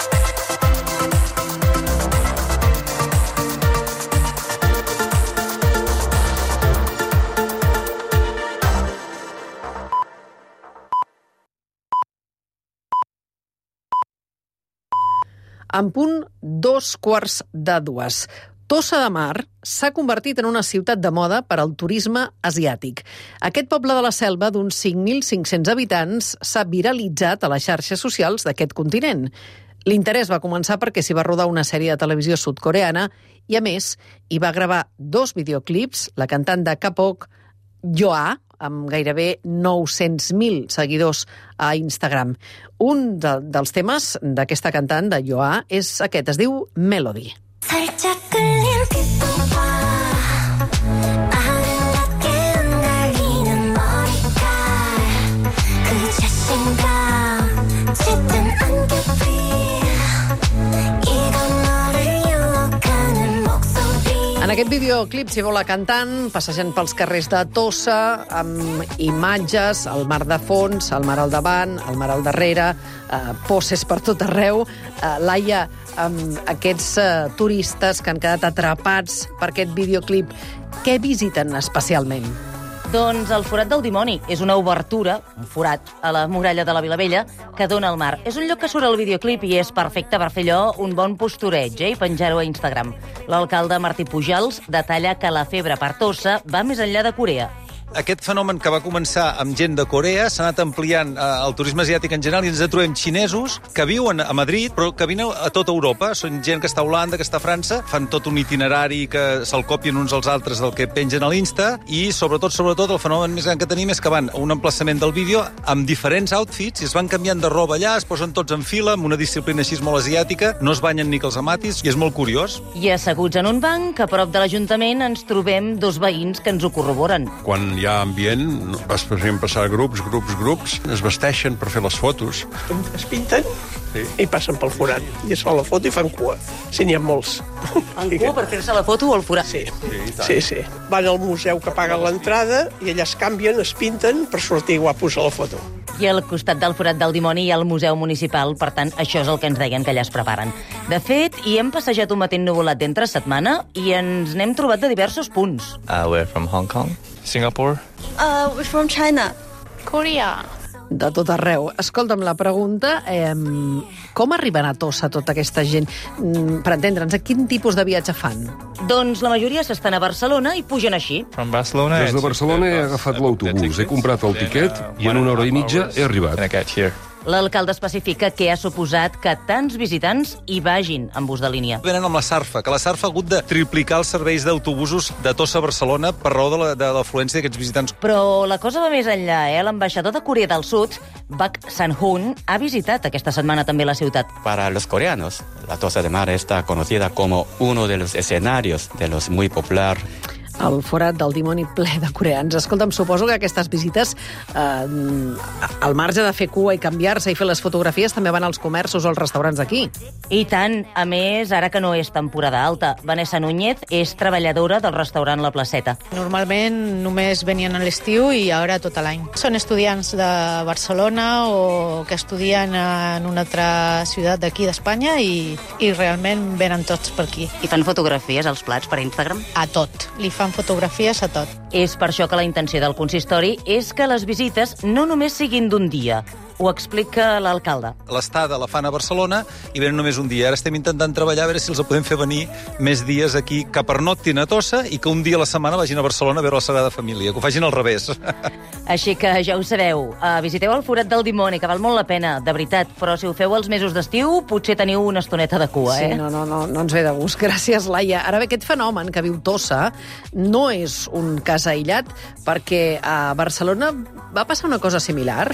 En punt dos quarts de dues. Tossa de Mar s'ha convertit en una ciutat de moda per al turisme asiàtic. Aquest poble de la selva d'uns cinc mil cinc-cents habitants s'ha viralitzat a les xarxes socials d'aquest continent. L'interès va començar perquè s'hi va rodar una sèrie de televisió sud-coreana i, a més, hi va gravar dos videoclips, la cantant de K-pop, Yoa, amb gairebé nou-cents mil seguidors a Instagram. Un de, dels temes d'aquesta cantant, de Yoa, és aquest, es diu Melody. 살짝 끌린 피부와 아름답게 흩날리는 머리칼 그 자신감 짙은 안개빛 이건 너를 유혹하는 목소리. En aquest videoclip s'hi veu la cantant passejant pels carrers de Tossa amb imatges, el mar de fons, el mar al davant, el mar al darrere, eh, poses per tot arreu. Eh, Laia, amb aquests uh, turistes que han quedat atrapats per aquest videoclip, què visiten especialment? Doncs el Forat del Dimoni és una obertura, un forat, a la muralla de la Vilavella que dona al mar. És un lloc que surt al videoclip i és perfecte per fer allò un bon postureig, eh? I penjar-ho a Instagram. L'alcalde Martí Pujals detalla que la febre per Tossa va més enllà de Corea. Aquest fenomen que va començar amb gent de Corea s'ha anat ampliant al turisme asiàtic en general i ens trobem xinesos que viuen a Madrid però que vinen a tota Europa. Són gent que està a Holanda, que està a França, fan tot un itinerari que se'l copien uns als altres del que pengen a l'Insta i sobretot, sobretot, el fenomen més gran que tenim és que van a un emplaçament del vídeo amb diferents outfits i es van canviant de roba allà, es posen tots en fila amb una disciplina així molt asiàtica, no es banyen ni que els amatis i és molt curiós. I asseguts en un banc, a prop de l'Ajuntament, ens trobem dos veïns que ens ho corroboren. Quan hi ha ambient, vas passar grups, grups, grups, es vesteixen per fer les fotos. Es pinten sí. I passen pel forat. I es fa la foto i fan cua. Si n'hi ha molts. Fan cua per fer-se la foto o el forat? Sí, sí, sí, sí. Van al museu que paguen l'entrada i allà es canvien, es pinten per sortir guapos a la foto. I al costat del Forat del Dimoni hi ha el Museu Municipal, per tant, això és el que ens deien que allà es preparen. De fet, hi hem passejat un matí ennuvolat d'entre setmana i ens n'hem trobat de diversos punts. Uh, we're from Hong Kong, Singapore. Uh, we're from China. Korea. De tot arreu. Escolta'm, la pregunta, eh, com arriben a Tossa tota aquesta gent? Per entendre'ns, a quin tipus de viatge fan? Doncs la majoria s'estan a Barcelona i pugen així. From Barcelona. Des de Barcelona he agafat l'autobús, he comprat el tiquet i en una hora i mitja he arribat. L'alcalde especifica que ha suposat que tants visitants hi vagin en bus de línia. Venen amb la Sarfa, que la Sarfa ha hagut de triplicar els serveis d'autobusos de Tossa a Barcelona per raó de l'afluència d'aquests visitants. Però la cosa va més enllà, eh? L'ambaixador de Corea del Sud, Bak San-hoon, ha visitat aquesta setmana també la ciutat. Para los coreanos, la Tossa de Mar está conocida como uno de los escenarios de los muy popular. El Forat del Dimoni ple de coreans. Escolta'm, suposo que aquestes visites, eh, al marge de fer cua i canviar-se i fer les fotografies, també van als comerços o als restaurants d'aquí. I tant. A més, ara que no és temporada alta, Vanessa Núñez és treballadora del restaurant La Placeta. Normalment només venien a l'estiu i ara tot l'any. Són estudiants de Barcelona o que estudien en una altra ciutat d'aquí d'Espanya i, i realment venen tots per aquí. I fan fotografies als plats per Instagram? A tot. Li fan fotografies a tot. És per això que la intenció del consistori és que les visites no només siguin d'un dia. Ho explica l'alcalde. L'estada la fan a Barcelona i venen només un dia. Ara estem intentant treballar a veure si els podem fer venir més dies aquí, que pernoctin a Tossa i que un dia a la setmana vagin a Barcelona a veure la Sagrada Família, que ho facin al revés. Així que ja ho sabeu, uh, visiteu el Forat del Dimoni, que val molt la pena, de veritat, però si ho feu els mesos d'estiu, potser teniu una estoneta de cua, eh? Sí, no, no, no, no ens ve de gust. Gràcies, Laia. Ara bé, aquest fenomen que viu Tossa no és un cas aïllat, perquè a Barcelona va passar una cosa similar.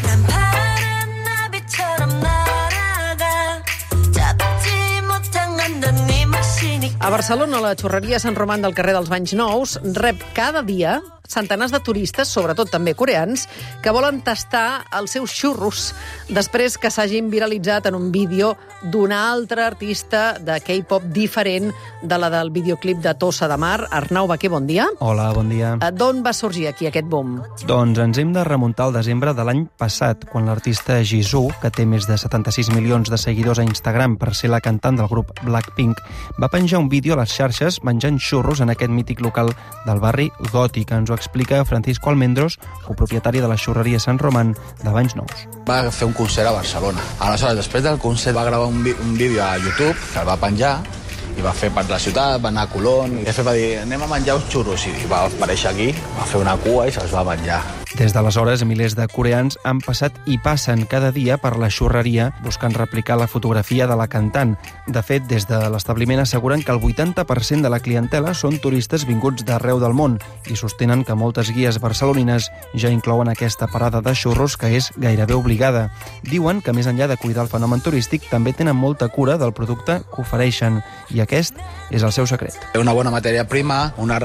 A Barcelona, la xurreria Sant Roman del carrer dels Banys Nous rep cada dia centenars de turistes, sobretot també coreans, que volen tastar els seus xurros després que s'hagin viralitzat en un vídeo d'una altra artista de K-pop diferent de la del videoclip de Tossa de Mar. Arnau Baquer, bon dia. Hola, bon dia. D'on va sorgir aquí aquest boom? Doncs ens hem de remuntar al desembre de l'any passat, quan l'artista Jisoo, que té més de setanta-sis milions de seguidors a Instagram per ser la cantant del grup Blackpink, va penjar un vídeo a les xarxes menjant xurros en aquest mític local del barri Gòtic. Ens ho explica Francisco Almendros, copropietari de la xurreria Sant Roman de Banys Nous. Va fer un concert a Barcelona. Aleshores, després del concert va gravar un, un vídeo a YouTube que el va penjar i va fer per la ciutat, va anar a Colón i després va dir, anem a menjar uns xurros i va aparèixer aquí, va fer una cua i se'ls va menjar. Des d'aleshores, milers de coreans han passat i passen cada dia per la xurreria buscant replicar la fotografia de la cantant. De fet, des de l'establiment asseguren que el vuitanta per cent de la clientela són turistes vinguts d'arreu del món i sostenen que moltes guies barcelonines ja inclouen aquesta parada de xurros que és gairebé obligada. Diuen que més enllà de cuidar el fenomen turístic també tenen molta cura del producte que ofereixen i aquest és el seu secret. Una bona matèria prima, una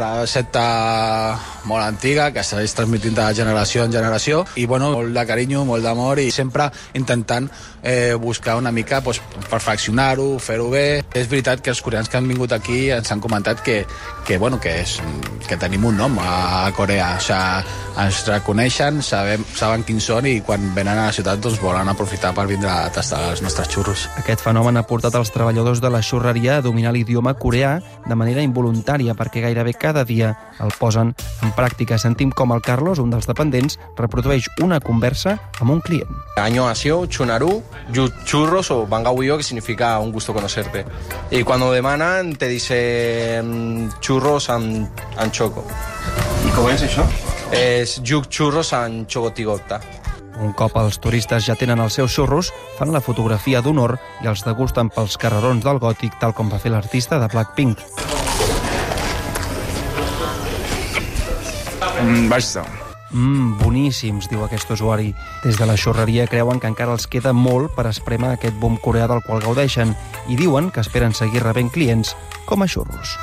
recepta molt antiga que segueix transmitint de generació en generació i bueno, molt de carinyo, molt d'amor i sempre intentant eh, buscar una mica pues, perfeccionar-ho, fer-ho bé. És veritat que els coreans que han vingut aquí ens han comentat que, que, bueno, que, és, que tenim un nom a Corea. O sigui, ens reconeixen, sabem, saben quins són i quan venen a la ciutat doncs, volen aprofitar per vindre a tastar els nostres xurros. Aquest fenomen ha portat els treballadors de la xurreria a dominar l'idioma coreà de manera involuntària perquè gairebé cada dia el posen en pràctica. Sentim com el Carlos, un dels dependents, reprodueix una conversa amb un client. Annyeonghaseyo, chunaru, yu churros o bangawio, que significa un gusto conocerte. Y cuando demanan te dicen churros amb, amb choco. ¿Y cómo es eso? És yuk churros amb chocotigota. Un cop els turistes ja tenen els seus xurros, fan la fotografia d'honor i els degusten pels carrerons del Gòtic, tal com va fer l'artista de Blackpink. Mm, 맛있어. Mmm, boníssims, diu aquest usuari. Des de la xurreria creuen que encara els queda molt per esprémer aquest boom coreà del qual gaudeixen i diuen que esperen seguir rebent clients com a xurros.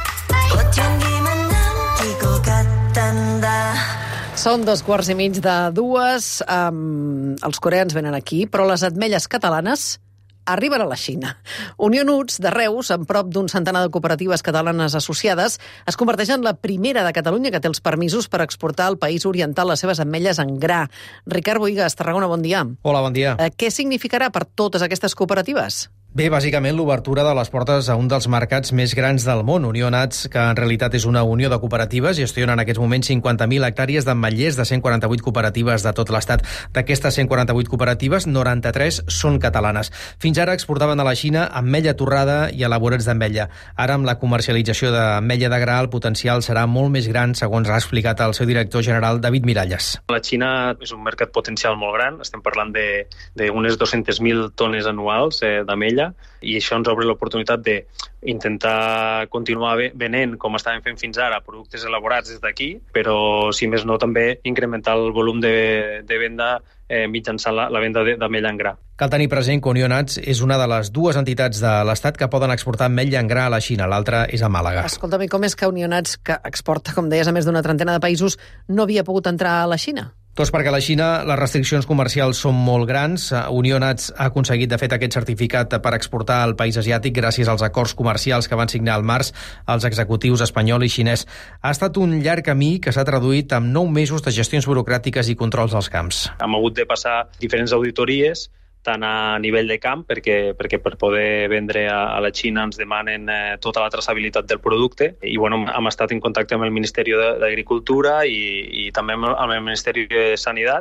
Són dos quarts i mig de dues. Um, els coreans venen aquí, però les ametlles catalanes arriben a la Xina. Unió Nuts de Reus, amb prop d'un centenar de cooperatives catalanes associades, es converteix en la primera de Catalunya que té els permisos per exportar al país oriental les seves ametlles en gra. Ricard Boigas, Tarragona, bon dia. Hola, bon dia. Eh, què significarà per totes aquestes cooperatives? Bé, bàsicament l'obertura de les portes a un dels mercats més grans del món. Unió Nuts, que en realitat és una unió de cooperatives, gestiona en aquests moments cinquanta mil hectàrees d'ametllers de cent quaranta-vuit cooperatives de tot l'estat. D'aquestes cent quaranta-vuit cooperatives, noranta-tres són catalanes. Fins ara exportaven a la Xina ametlla torrada i elaborats d'ametlla. Ara, amb la comercialització d'ametlla de gra, el potencial serà molt més gran, segons ha explicat el seu director general, David Miralles. La Xina és un mercat potencial molt gran. Estem parlant d'unes dues-centes mil tones anuals eh, d'ametlla i això ens obre l'oportunitat d'intentar continuar venent, com estàvem fent fins ara, productes elaborats des d'aquí, però, si més no, també incrementar el volum de, de venda eh, mitjançant la, la venda d'ametlla en gra. Cal tenir present que Unió Nuts és una de les dues entitats de l'Estat que poden exportar ametlla en gra a la Xina, l'altra és a Màlaga. Escolta'm, com és que Unió Nuts, que exporta, com deies, a més d'una trentena de països, no havia pogut entrar a la Xina? Doncs perquè a la Xina les restriccions comercials són molt grans. Unió Nuts ha aconseguit, de fet, aquest certificat per exportar al país asiàtic gràcies als acords comercials que van signar al març els executius espanyol i xinès. Ha estat un llarg camí que s'ha traduït en nou mesos de gestions burocràtiques i controls als camps. Hem hagut de passar diferents auditories, tant a nivell de camp, perquè, perquè per poder vendre a, a la Xina ens demanen eh, tota la traçabilitat del producte, i bueno, hem estat en contacte amb el Ministeri d'Agricultura i, i també amb el Ministeri de Sanitat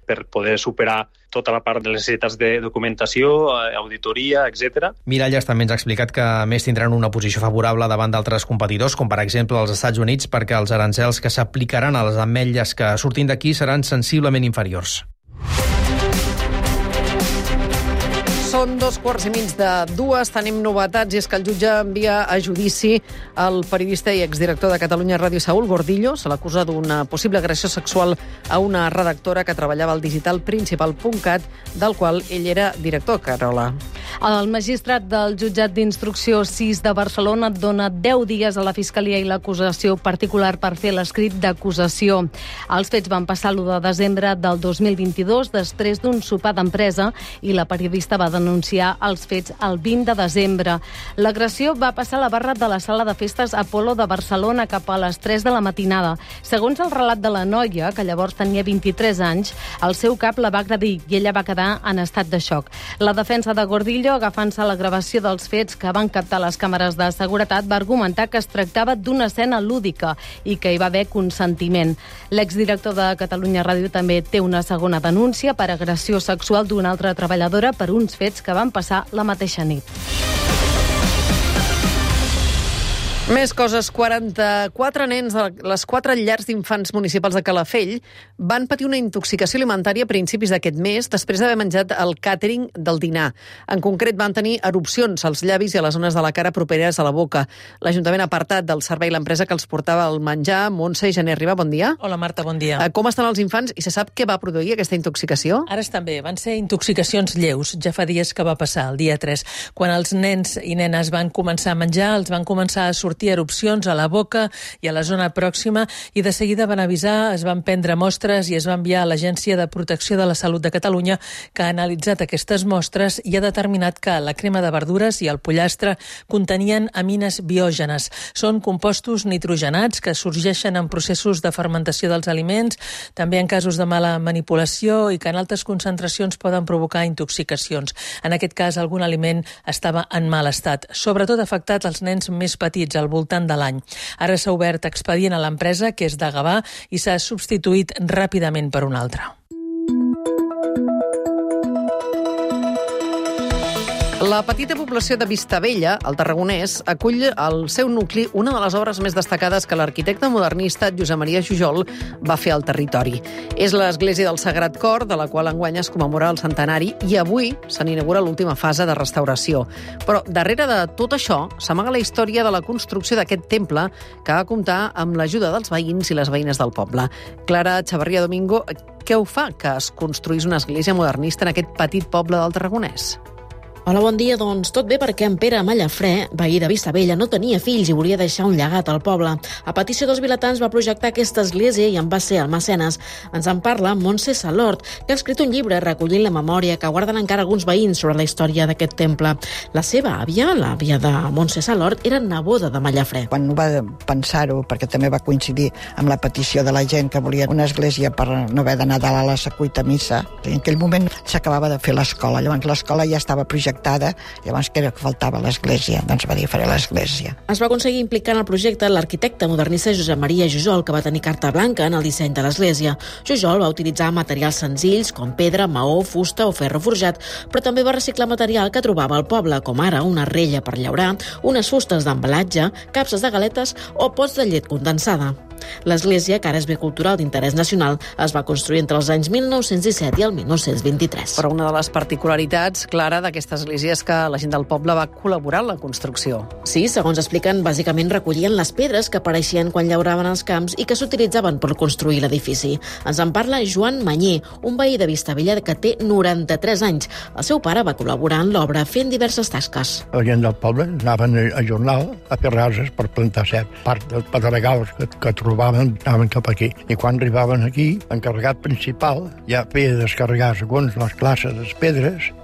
per poder superar tota la part de les necessitats de documentació, auditoria, etcètera. Miralles també ens ha explicat que a més tindran una posició favorable davant d'altres competidors, com per exemple els Estats Units, perquè els aranzels que s'aplicaran a les ametlles que surtin d'aquí seran sensiblement inferiors. Són dos quarts i mig de dues, tenim novetats, i és que el jutge envia a judici el periodista i exdirector de Catalunya Ràdio, Saúl Gordillo. Se l'acusa d'una possible agressió sexual a una redactora que treballava al digital principal punt cat, del qual ell era director, Carola. El magistrat del jutjat d'instrucció sis de Barcelona dona deu dies a la Fiscalia i l'acusació particular per fer l'escrit d'acusació. Els fets van passar l'u de desembre del dos mil vint-i-dos, després d'un sopar d'empresa, i la periodista va denunciar els fets el vint de desembre. L'agressió va passar a la barra de la sala de festes Apolo de Barcelona cap a les tres de la matinada. Segons el relat de la noia, que llavors tenia vint-i-tres anys, el seu cap la va agredir i ella va quedar en estat de xoc. La defensa de Gordillo, agafant-se a la gravació dels fets que van captar les càmeres de seguretat, va argumentar que es tractava d'una escena lúdica i que hi va haver consentiment. L'exdirector de Catalunya Ràdio també té una segona denúncia per agressió sexual d'una altra treballadora per uns fets que van passar la mateixa nit. Més coses. quaranta-quatre nens de les quatre llars d'infants municipals de Calafell van patir una intoxicació alimentària a principis d'aquest mes després d'haver menjat el càtering del dinar. En concret, van tenir erupcions als llavis i a les zones de la cara properes a la boca. L'Ajuntament ha apartat del servei l'empresa que els portava el menjar. Montse i Gené Riba, bon dia. Hola, Marta, bon dia. Com estan els infants i se sap què va produir aquesta intoxicació? Ara estan bé. Van ser intoxicacions lleus. Ja fa dies que va passar, el dia tres. Quan els nens i nenes van començar a menjar, els van començar a sortir erupcions a la boca i a la zona pròxima, i de seguida van avisar, es van prendre mostres i es va enviar a l'Agència de Protecció de la Salut de Catalunya, que ha analitzat aquestes mostres i ha determinat que la crema de verdures i el pollastre contenien amines biògenes. Són compostos nitrogenats que sorgeixen en processos de fermentació dels aliments, també en casos de mala manipulació, i que en altes concentracions poden provocar intoxicacions. En aquest cas, algun aliment estava en mal estat. Sobretot afectat els nens més petits, al voltant de l'any. Ara s'ha obert expedient a l'empresa, que és de Gavà, i s'ha substituït ràpidament per una altra. La petita població de Vistabella, al Tarragonès, acull al seu nucli una de les obres més destacades que l'arquitecte modernista Josep Maria Jujol va fer al territori. És l'església del Sagrat Cor, de la qual enguany es commemora el centenari, i avui se n'inaugura l'última fase de restauració. Però darrere de tot això s'amaga la història de la construcció d'aquest temple, que va comptar amb l'ajuda dels veïns i les veïnes del poble. Clara Chavarria Domingo, què ho fa que es construís una església modernista en aquest petit poble del Tarragonès? Hola, bon dia. Doncs tot bé perquè en Pere Mallafré, veí de Vistabella, no tenia fills i volia deixar un llegat al poble. A petició dels vilatans va projectar aquesta església i en va ser el mecenes. Ens en parla Montse Salort, que ha escrit un llibre recollint la memòria que guarden encara alguns veïns sobre la història d'aquest temple. La seva àvia, l'àvia de Montse Salort, era neboda de Mallafré. Quan va pensar-ho, perquè també va coincidir amb la petició de la gent que volia una església per no haver d'anar a la secuita missa, en aquell moment s'acabava de fer l'escola. Llavors l'escola ja estava projectada, llavors que era que faltava l'església, doncs va dir faré l'església. Es va aconseguir implicar en el projecte l'arquitecte modernista Josep Maria Jujol, que va tenir carta blanca en el disseny de l'església. Jujol va utilitzar materials senzills com pedra, maó, fusta o ferro forjat, però també va reciclar material que trobava al poble, com ara una rella per llaurar, unes fustes d'embalatge, capses de galetes o pots de llet condensada. L'església, que ara és bé cultural d'interès nacional, es va construir entre els anys mil nou-cents disset i el mil nou-cents vint-i-tres. Però una de les particularitats, Clara, d'aquesta església és que la gent del poble va col·laborar en la construcció. Sí, segons expliquen, bàsicament recollien les pedres que apareixien quan llauraven els camps i que s'utilitzaven per construir l'edifici. Ens en parla Joan Manyer, un veí de Vistabella que té noranta-tres anys. El seu pare va col·laborar en l'obra fent diverses tasques. La gent del poble anaven a jornal a fer rases per plantar cep. Part dels pedregals que, que trobaven anaven cap aquí. I quan arribaven aquí, l'encarregat principal ja feia descarregar segons les classes de pedres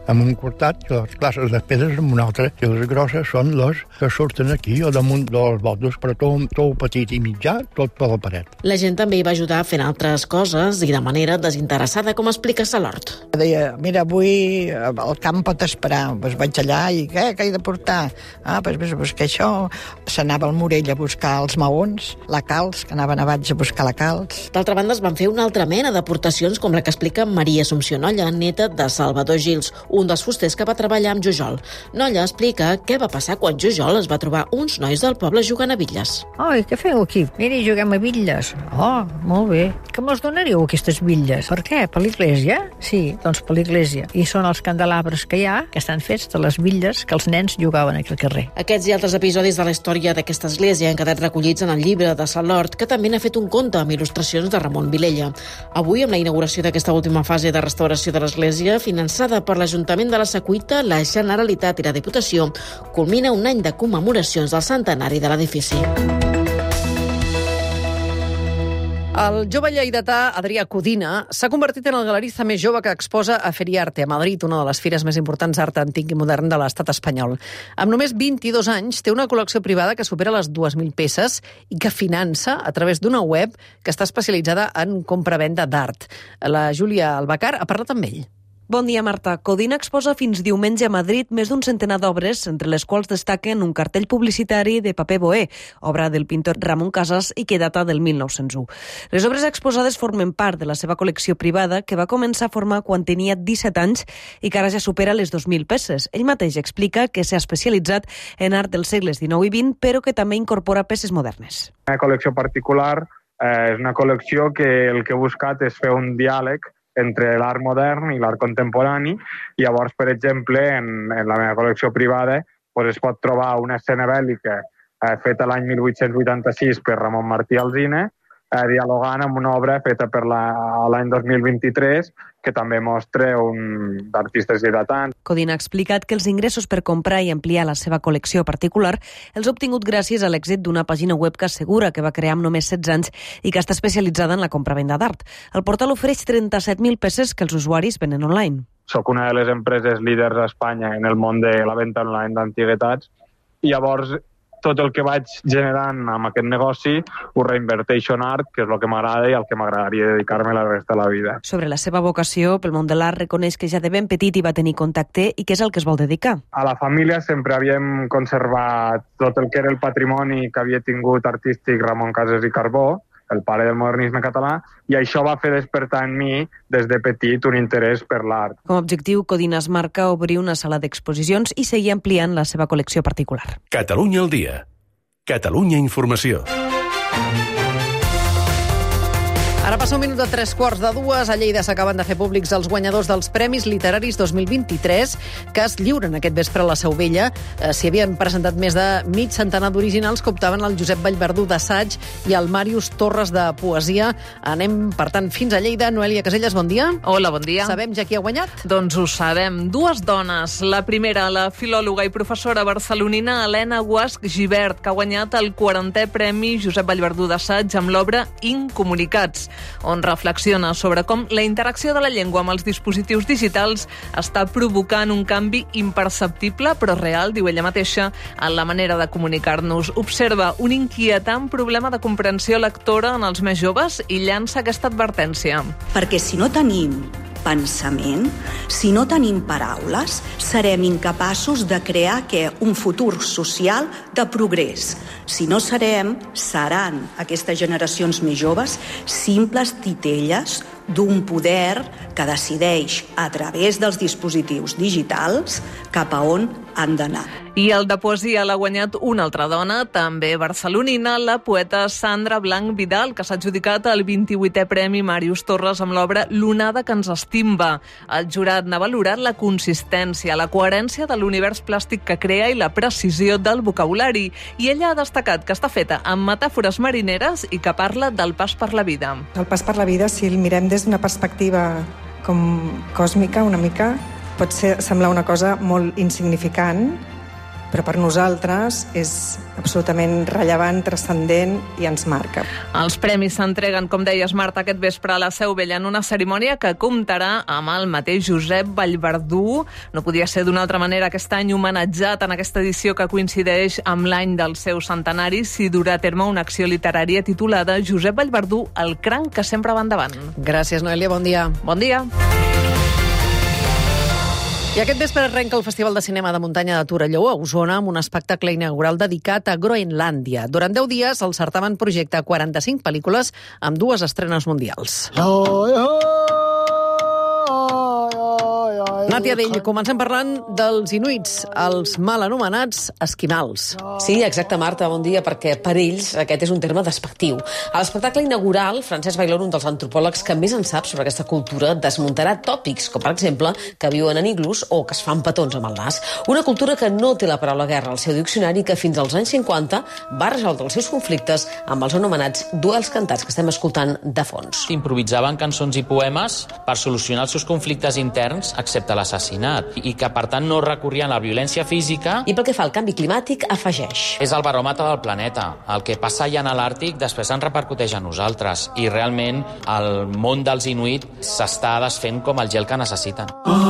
en un costat i les classes de pedres en un altre, i les grosses són les que surten aquí o damunt dels voltes, però tot, tot petit i mitjà, tot per la paret. La gent també hi va ajudar fent altres coses i de manera desinteressada, com explica Salort. Deia, mira, avui el camp pot esperar. Pues vaig allà i què, què he de portar? Ah, pues, pues, pues que això... S'anava al Morell a buscar els maons, la calç, que anaven abans a buscar la calç. D'altra banda, es van fer una altra mena d'aportacions, com la que explica Maria Assumpció Nolla, neta de Salvador Gils, un dels fusters que va treballar amb Jujol. Nolla explica què va passar quan Jujol es va trobar uns nois del poble jugant a bitlles. Oi, què feu aquí? Miri, juguem a bitlles. Oh, molt bé. Que me'ls donaríeu, aquestes bitlles? Per què? Per l'església? Sí, doncs per l'església. I són els candelabres que hi ha, que estan fets de les bitlles que els nens jugaven aquí al carrer. Aquests i altres episodis de la història d'aquesta església han quedat recollits en el llibre de Salort, que també n'ha fet un conte amb il·lustracions de Ramon Vilella. Avui, amb la inauguració d'aquesta última fase de restauració de l'església, finançada per l'Ajuntament de la Secuita, la Generalitat i la Diputació, culmina un any de commemoracions del centenari de l'edifici. El jove lleidatà Adrià Codina s'ha convertit en el galerista més jove que exposa a Feriarte, a Madrid, una de les fires més importants d'art antic i modern de l'estat espanyol. Amb només vint-i-dos anys, té una col·lecció privada que supera les dues mil peces i que finança a través d'una web que està especialitzada en compra-venda d'art. La Júlia Albacar ha parlat amb ell. Bon dia, Marta. Codina exposa fins diumenge a Madrid més d'un centenar d'obres, entre les quals destaquen un cartell publicitari de paper boé, obra del pintor Ramon Casas i que data del mil nou-cents u. Les obres exposades formen part de la seva col·lecció privada, que va començar a formar quan tenia disset anys i que ara ja supera les dos mil peces. Ell mateix explica que s'ha especialitzat en art dels segles dinou i vint, però que també incorpora peces modernes. Una col·lecció particular eh, és una col·lecció que el que he buscat és fer un diàleg entre l'art modern i l'art contemporani. I llavors, per exemple, en, en la meva col·lecció privada pues es pot trobar una escena bèl·lica eh, feta l'any mil vuit-cents vuitanta-sis per Ramon Martí Alsina, eh, dialogant amb una obra feta per l'any dos mil vint-i-tres que també mostra un d'artistes lleidatans. Codina ha explicat que els ingressos per comprar i ampliar la seva col·lecció particular els ha obtingut gràcies a l'èxit d'una pàgina web que assegura que va crear amb només setze anys i que està especialitzada en la compra-venda d'art. El portal ofereix trenta-set mil peces que els usuaris venen online. Soc una de les empreses líders a Espanya en el món de la venda online d'antiguitats i llavors tot el que vaig generant amb aquest negoci ho reinverteixo en art, que és el que m'agrada i al que m'agradaria dedicar-me la resta de la vida. Sobre la seva vocació pel món de l'art, reconeix que ja de ben petit hi va tenir contacte i que és el que es vol dedicar. A la família sempre havíem conservat tot el que era el patrimoni que havia tingut artístic Ramon Casas i Carbó, el pare del modernisme català, i això va fer despertar en mi, des de petit, un interès per l'art. Com a objectiu, Codina es marca obrir una sala d'exposicions i seguir ampliant la seva col·lecció particular. Catalunya al dia. Catalunya Informació. Ara passa un minut de tres quarts de dues. A Lleida s'acaben de fer públics els guanyadors dels Premis Literaris dos mil vint-i-tres, que es lliuren aquest vespre a la Seu Vella. Eh, S'hi havien presentat més de mig centenar d'originals que optaven el Josep Vallverdú d'assaig i el Màrius Torres de poesia. Anem, per tant, fins a Lleida. Noelia Casellas, bon dia. Hola, bon dia. Sabem ja qui ha guanyat? Doncs ho sabem. Dues dones. La primera, la filòloga i professora barcelonina Helena Guasch Gibert, que ha guanyat el quarantè Premi Josep Vallverdú d'assaig amb l'obra Incomunicats, on reflexiona sobre com la interacció de la llengua amb els dispositius digitals està provocant un canvi imperceptible, però real, diu ella mateixa, en la manera de comunicar-nos. Observa un inquietant problema de comprensió lectora en els més joves i llança aquesta advertència. Perquè si no tenim pensament, si no tenim paraules, serem incapaços de crear què? Un futur social de progrés. Si no serem, seran aquestes generacions més joves simples titelles d'un poder que decideix a través dels dispositius digitals cap a on han d'anar. I el de poesia l'ha guanyat una altra dona, també barcelonina, la poeta Sandra Blanc Vidal, que s'ha adjudicat el vint-i-vuitè Premi Màrius Torres amb l'obra L'onada que ens estimba. El jurat n'ha valorat la consistència, la coherència de l'univers plàstic que crea i la precisió del vocabulari. I ella ha destacat que està feta amb metàfores marineres i que parla del pas per la vida. El pas per la vida, si el mirem des d'una perspectiva com còsmica, una mica, pot ser, semblar una cosa molt insignificant, però per nosaltres és absolutament rellevant, transcendent i ens marca. Els premis s'entreguen, com deies, Marta, aquest vespre a la Seu Vella en una cerimònia que comptarà amb el mateix Josep Vallverdú. No podia ser d'una altra manera aquest any homenatjat en aquesta edició que coincideix amb l'any del seu centenari, si durà a terme una acció literària titulada Josep Vallverdú, el cranc que sempre va endavant. Gràcies, Noelia, bon dia. Bon dia. I aquest vespre arrenca el Festival de Cinema de Muntanya de Torelló a Osona amb un espectacle inaugural dedicat a Groenlàndia. Durant deu dies, el certamen projecta quaranta-cinc pel·lícules amb dues estrenes mundials. Oh, oh! Nàtia Dell, comencem parlant dels inuits, els mal anomenats esquimals. Sí, exacte, Marta, bon dia, perquè per ells aquest és un terme despectiu. A l'espectacle inaugural, Francesc Bailón, un dels antropòlegs que més en sap sobre aquesta cultura, desmuntarà tòpics, com per exemple que viuen en iglús o que es fan petons amb el nas. Una cultura que no té la paraula guerra al seu diccionari, que fins als anys cinquanta va resoldre els seus conflictes amb els anomenats duels cantats que estem escoltant de fons. Improvisaven cançons i poemes per solucionar els seus conflictes interns, excepte l'assassinat, i que per tant no recorrien a la violència física. I pel que fa al canvi climàtic, afegeix: és el baròmetre del planeta. El que passa allà a l'Àrtic després ens repercuteix a nosaltres, i realment el món dels inuit s'està desfent com el gel que necessiten.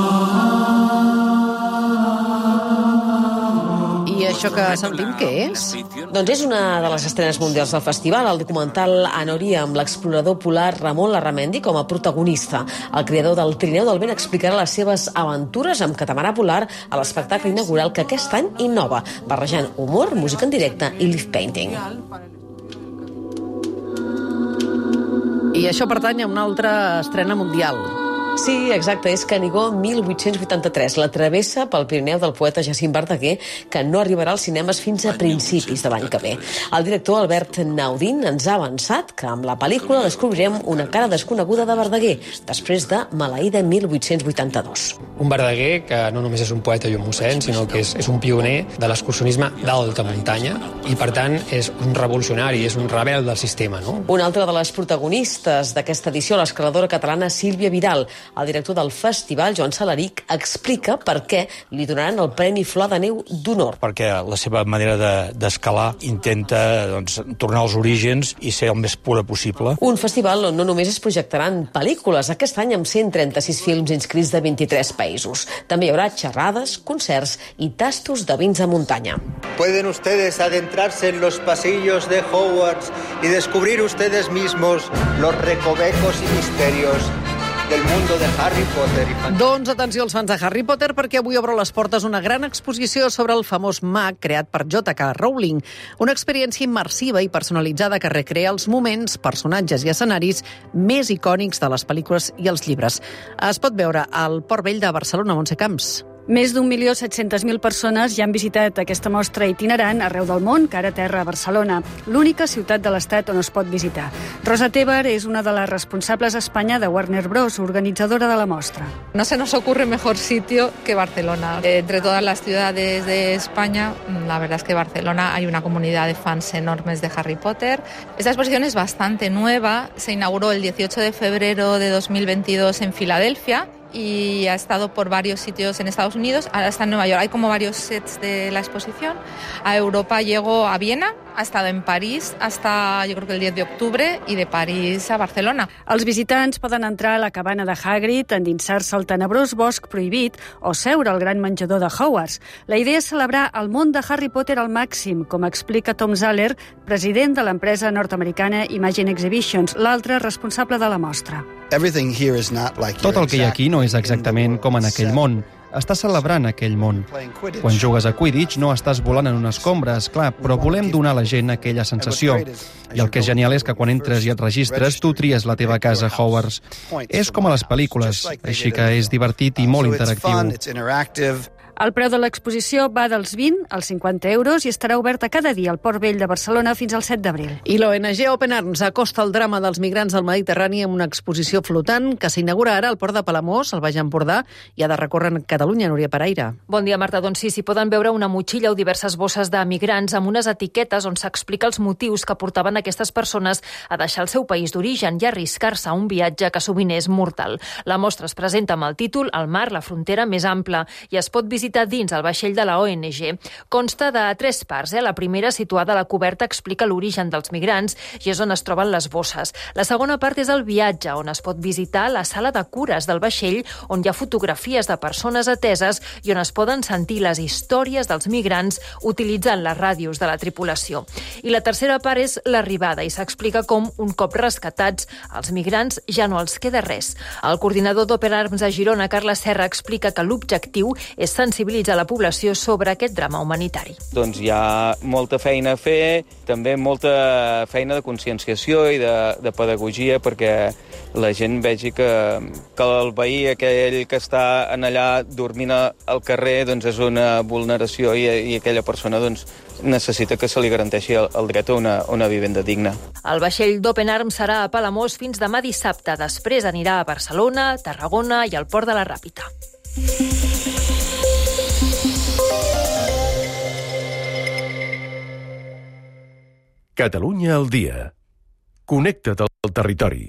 I això que sentim què és? Doncs és una de les estrenes mundials del festival, el documental Anoria, amb l'explorador polar Ramon Larramendi com a protagonista. El creador del Trineu del Vent explicarà les seves aventures amb catamarà polar a l'espectacle inaugural que aquest any innova, barrejant humor, música en directe i live painting. I això pertany a una altra estrena mundial. Sí, exacte, és Canigó mil vuit-cents vuitanta-tres, la travessa pel Pirineu del poeta Jacint Verdaguer, que no arribarà als cinemes fins a principis de l'any que ve. El director Albert Naudín ens ha avançat que amb la pel·lícula descobrirem una cara desconeguda de Verdaguer, després de Maleïda mil vuit-cents vuitanta-dos. Un Verdaguer que no només és un poeta i un mossèn, sinó que és, és un pioner de l'excursionisme d'alta muntanya i, per tant, és un revolucionari, és un rebel del sistema, no? Una altra de les protagonistes d'aquesta edició, l'escaladora catalana Sílvia Vidal. El director del festival, Joan Salaric, explica per què li donaran el Premi Flor de Neu d'Honor. Perquè la seva manera d'escalar de, intenta doncs, tornar als orígens i ser el més pura possible. Un festival on no només es projectaran pel·lícules, aquest any amb cent trenta-sis films inscrits de vint-i-tres països. També hi haurà xerrades, concerts i tastos de vins de muntanya. Pueden ustedes adentrarse en los pasillos de Hogwarts y descubrir ustedes mismos los recovecos y misterios del mundo de Harry Potter. I... Doncs atenció als fans de Harry Potter, perquè avui obre les portes una gran exposició sobre el famós mag creat per J K Rowling. Una experiència immersiva i personalitzada que recrea els moments, personatges i escenaris més icònics de les pel·lícules i els llibres. Es pot veure al Port Vell de Barcelona, Montse Camps. Més d'un milió set-centes mil persones ja han visitat aquesta mostra itinerant arreu del món, cara a terra a Barcelona, l'única ciutat de l'Estat on es pot visitar. Rosa Tebar és una de les responsables a Espanya de Warner Bros., organitzadora de la mostra. No se nos ocurre mejor sitio que Barcelona. Entre todas las ciudades de España, la verdad es que Barcelona hay una comunidad de fans enormes de Harry Potter. Esta exposición es bastante nueva, se inauguró el dieciocho de febrero de dos mil veintidós en Filadelfia, y ha estado por varios sitios en Estados Unidos, ahora está en Nueva York. Hay como varios sets de la exposición. A Europa llegó a Viena, ha estado en París hasta, yo creo que el diez de octubre, i de París a Barcelona. Els visitants poden entrar a la cabana de Hagrid, endinsar-se al tenebrós bosc prohibit o seure al gran menjador de Hogwarts. La idea és celebrar el món de Harry Potter al màxim, com explica Tom Zaller, president de l'empresa nord-americana Imagine Exhibitions, l'altre responsable de la mostra. Tot el que hi ha aquí no és exactament com en aquell món. Estàs celebrant aquell món. Quan jugues a Quidditch no estàs volant en una escombra, esclar, però volem donar a la gent aquella sensació. I el que és genial és que quan entres i et registres, tu tries la teva casa a Hogwarts. És com a les pel·lícules, així que és divertit i molt interactiu. El preu de l'exposició va dels vint als cinquanta euros i estarà oberta cada dia al Port Vell de Barcelona fins al set d'abril. I l'O N G Open Arms acosta el drama dels migrants del Mediterrani amb una exposició flotant que s'inaugura ara al Port de Palamós, al Baix Empordà, i ha de recórrer en Catalunya, Núria Paraire. Bon dia, Marta. Doncs sí, s'hi poden veure una motxilla o diverses bosses de migrants amb unes etiquetes on s'explica els motius que portaven aquestes persones a deixar el seu país d'origen i arriscar-se a un viatge que sovint és mortal. La mostra es presenta amb el títol El mar, la frontera més ampla, i es pot visitar visita dins el vaixell de la O N G. Consta de tres parts. Eh? La primera, situada a la coberta, explica l'origen dels migrants i és on es troben les bosses. La segona part és el viatge, on es pot visitar la sala de cures del vaixell, on hi ha fotografies de persones ateses i on es poden sentir les històries dels migrants utilitzant les ràdios de la tripulació. I la tercera part és l'arribada i s'explica com, un cop rescatats, als migrants ja no els queda res. El coordinador d'Open Arms a Girona, Carles Serra, explica que l'objectiu és sensibilitzar la població sobre aquest drama humanitari. Doncs hi ha molta feina a fer, també molta feina de conscienciació i de, de pedagogia perquè la gent vegi que, que el veí, aquell que està en allà dormint al carrer, doncs és una vulneració i, i aquella persona doncs, necessita que se li garanteixi el, el dret a una, una vivenda digna. El vaixell d'Open Arms serà a Palamós fins demà dissabte. Després anirà a Barcelona, Tarragona i al Port de la Ràpita. Catalunya al dia. Connecta't al territori.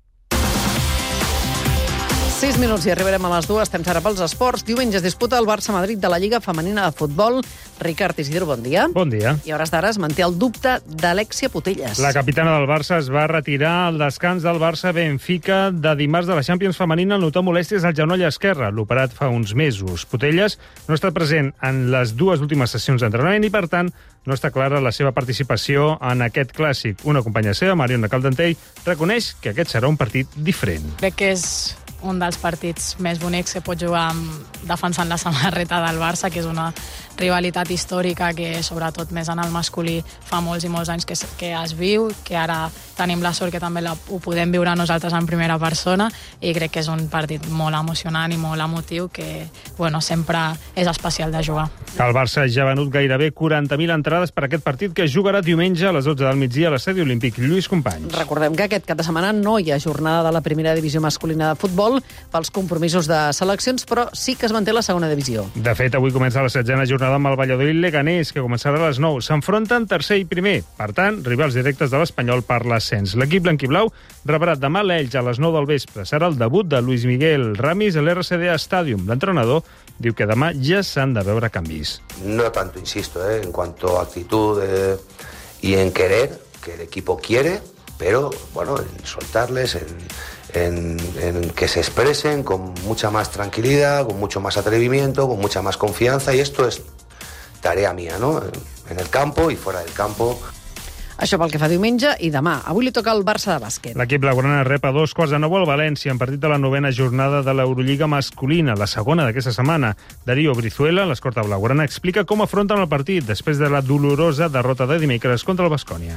sis minuts i arribarem a les dues. Temps ara pels esports. Diumenge es disputa el Barça-Madrid de la Lliga Femenina de Futbol. Ricard Isidro, bon dia. Bon dia. I a hores d'ara es manté el dubte d'Alexia Putellas. La capitana del Barça es va retirar al descans del Barça-Benfica de dimarts de la Champions femenina al notar molèsties al genoll esquerre, l'operat fa uns mesos. Putellas no ha estat present en les dues últimes sessions d'entrenament i, per tant, no està clara la seva participació en aquest clàssic. Una companya seva, Mariona Caldentell, reconeix que aquest serà un partit diferent. Crec que és un dels partits més bonics que pot jugar defensant la samarreta del Barça, que és una rivalitat històrica que, sobretot més en el masculí, fa molts i molts anys que, que es viu, que ara tenim la sort que també la, ho podem viure nosaltres en primera persona, i crec que és un partit molt emocionant i molt emotiu que, bueno, sempre és especial de jugar. El Barça ja ha venut gairebé quaranta mil entrades per aquest partit que es jugarà diumenge a les dotze del migdia a l'Estadi Olímpic Lluís Companys. Recordem que aquest cap de setmana no hi ha jornada de la primera divisió masculina de futbol pels compromisos de seleccions, però sí que es manté la segona divisió. De fet, avui comença la setzena jornada amb el Valladolid Leganés, que començarà a les nou. S'enfronten tercer i primer. Per tant, rivals directes de l'Espanyol per l'ascens. L'equip blanquiblau rebrà demà l'Elx a les nou del vespre. Serà el debut de Luis Miguel Ramis a l'R C D A Stadium. L'entrenador diu que demà ja s'han de veure canvis. No tanto, insisto, eh, en cuanto a actitud eh, y en querer, que el equipo quiere, pero, bueno, en soltarles, en... En, en que se expresen con mucha más tranquilidad, con mucho más atrevimiento, con mucha más confianza, y esto es tarea mía, ¿no? En el campo y fuera del campo. Això pel que fa diumenge i demà. Avui li toca al Barça de bàsquet. L'equip blaugrana rep a dos quarts de nou al València en partit de la novena jornada de l'Eurolliga masculina, la segona d'aquesta setmana. Darío Brizuela, l'escorta blaugrana, explica com afronten el partit després de la dolorosa derrota de dimecres contra el Baskonia.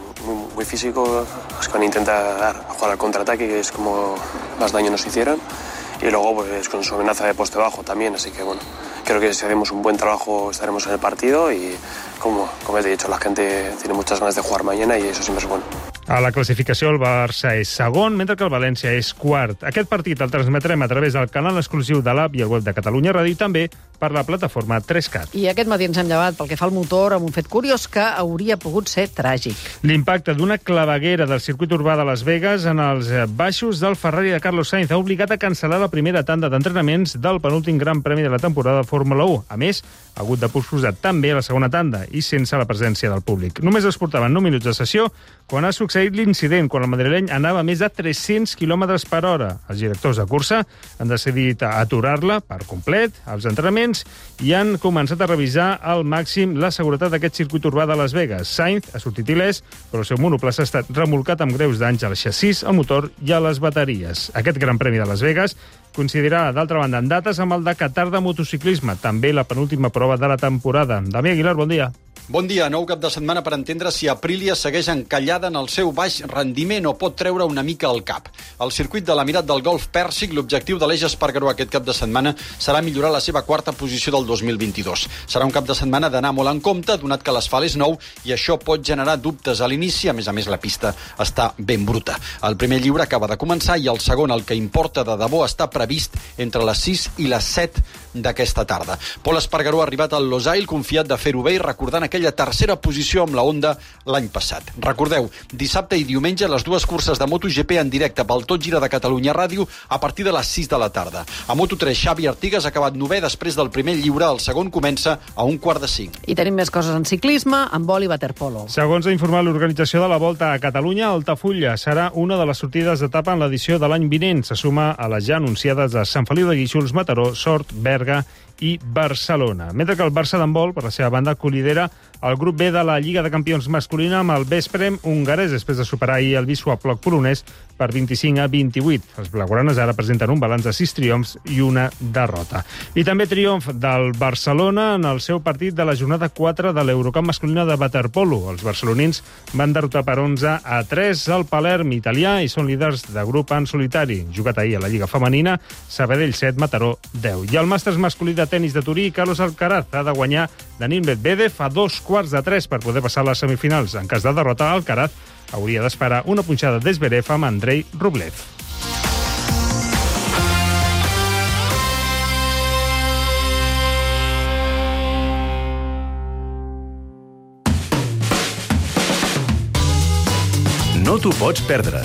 Muy físico, Baskonia intenta dar, jugar al contraataque, que es como más daño nos hicieron, y luego pues con su amenaza de poste bajo también, así que bueno, creo que si hacemos un buen trabajo estaremos en el partido y como, como he dicho, la gente tiene muchas ganas de jugar mañana y eso siempre es bueno. A la classificació el Barça és segon, mentre que el València és quart. Aquest partit el transmetrem a través del canal exclusiu de l'App i el web de Catalunya Ràdio i també per la plataforma tres cat. I aquest matí ens hem llevat pel que fa al motor amb un fet curiós que hauria pogut ser tràgic. L'impacte d'una claveguera del circuit urbà de Las Vegas en els baixos del Ferrari de Carlos Sainz ha obligat a cancel·lar la primera tanda d'entrenaments del penúltim Gran Premi de la temporada de Fórmula u. A més, ha hagut de posposar també la segona tanda i sense la presència del públic. Només es portaven nou minuts de sessió quan ha succeït l'incident, quan el madrileny anava a més de tres-cents quilòmetres per hora. Els directors de cursa han decidit aturar-la per complet, els entrenaments, i han començat a revisar al màxim la seguretat d'aquest circuit urbà de Las Vegas. Sainz ha sortit il·lès, però el seu monoplaça ha estat remolcat amb greus danys al xassís, al motor i a les bateries. Aquest Gran Premi de Las Vegas coincidirà, d'altra banda, en dates amb el de Qatar de motociclisme, també la penúltima prova de la temporada. Damià Aguilar, bon dia. Bon dia. Nou cap de setmana per entendre si Aprilia segueix encallada en el seu baix rendiment o pot treure una mica el cap. Al circuit de l'Emirat del Golf Pèrsic, l'objectiu de l'Eix Espargaró aquest cap de setmana serà millorar la seva quarta posició del dos mil vint-i-dos. Serà un cap de setmana d'anar molt en compte, donat que l'asfalt és nou i això pot generar dubtes a l'inici. A més a més, la pista està ben bruta. El primer lliure acaba de començar i el segon, el que importa de debò, està previst entre les sis i les set d'aquesta tarda. Pol Espargaró ha arribat al Losail confiat de fer-ho bé i recordant aquella tercera posició amb la Honda l'any passat. Recordeu, dissabte i diumenge les dues curses de MotoGP en directe pel Tot Gira de Catalunya Ràdio a partir de les sis de la tarda. A Moto tres, Xavi Artigas ha acabat novè després del primer lliure, el segon comença a un quart de cinc. I tenim més coses en ciclisme, en vol i waterpolo. Segons ha informat l'organització de la Volta a Catalunya, Altafulla serà una de les sortides d'etapa en l'edició de l'any vinent. Se suma a les ja anunciades de Sant Feliu de Guíxols, Mataró, Sort, Berga i Barcelona. Mentre que el Barça d'handbol, per la seva banda, colidera el grup B de la Lliga de Campions masculina amb el Vesprem hongarès després de superar ahir el Wisła Płock polonès per vint-i-cinc a vint-i-vuit. Els blaugranes ara presenten un balanç de sis triomfs i una derrota. I també triomf del Barcelona en el seu partit de la jornada quatre de l'Eurocup masculina de waterpolo. Els barcelonins van derrotar per onze a tres al Palerm italià i són líders de grup en solitari. Jugat ahir a la Lliga femenina, Sabadell set, Mataró deu. I el màsters masculí de tenis de Turí, Carlos Alcaraz ha de guanyar Daniil Medvedev a dos quarts de tres per poder passar a les semifinals. En cas de derrota, Alcaraz hauria d'esperar una punxada d'Esverev amb Andrei Rublev. No t'ho pots perdre.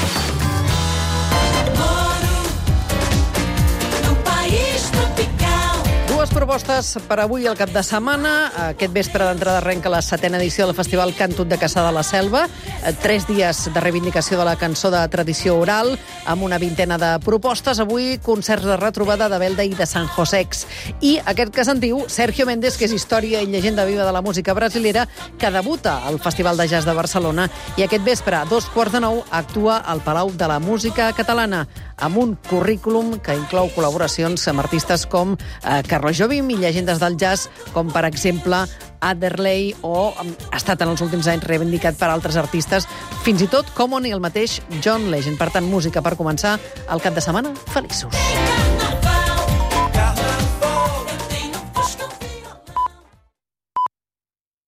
Dues propostes per avui al cap de setmana. Aquest vespre d'entrada arrenca la setena edició del Festival Cantut de Caçà de la Selva. Tres dies de reivindicació de la cançó de tradició oral, amb una vintena de propostes. Avui, concerts de retrobada de Belda i de San Josex. I aquest que sentiu, Sergio Méndez, que és història i llegenda viva de la música brasilera, que debuta al Festival de Jazz de Barcelona. I aquest vespre, a dos quarts de nou, actua al Palau de la Música Catalana, amb un currículum que inclou col·laboracions amb artistes com eh, Carlos Jobim i llegendes del jazz, com per exemple Adderley, o ha estat en els últims anys reivindicat per altres artistes, fins i tot Common i el mateix John Legend. Per tant, música per començar el cap de setmana. Feliços!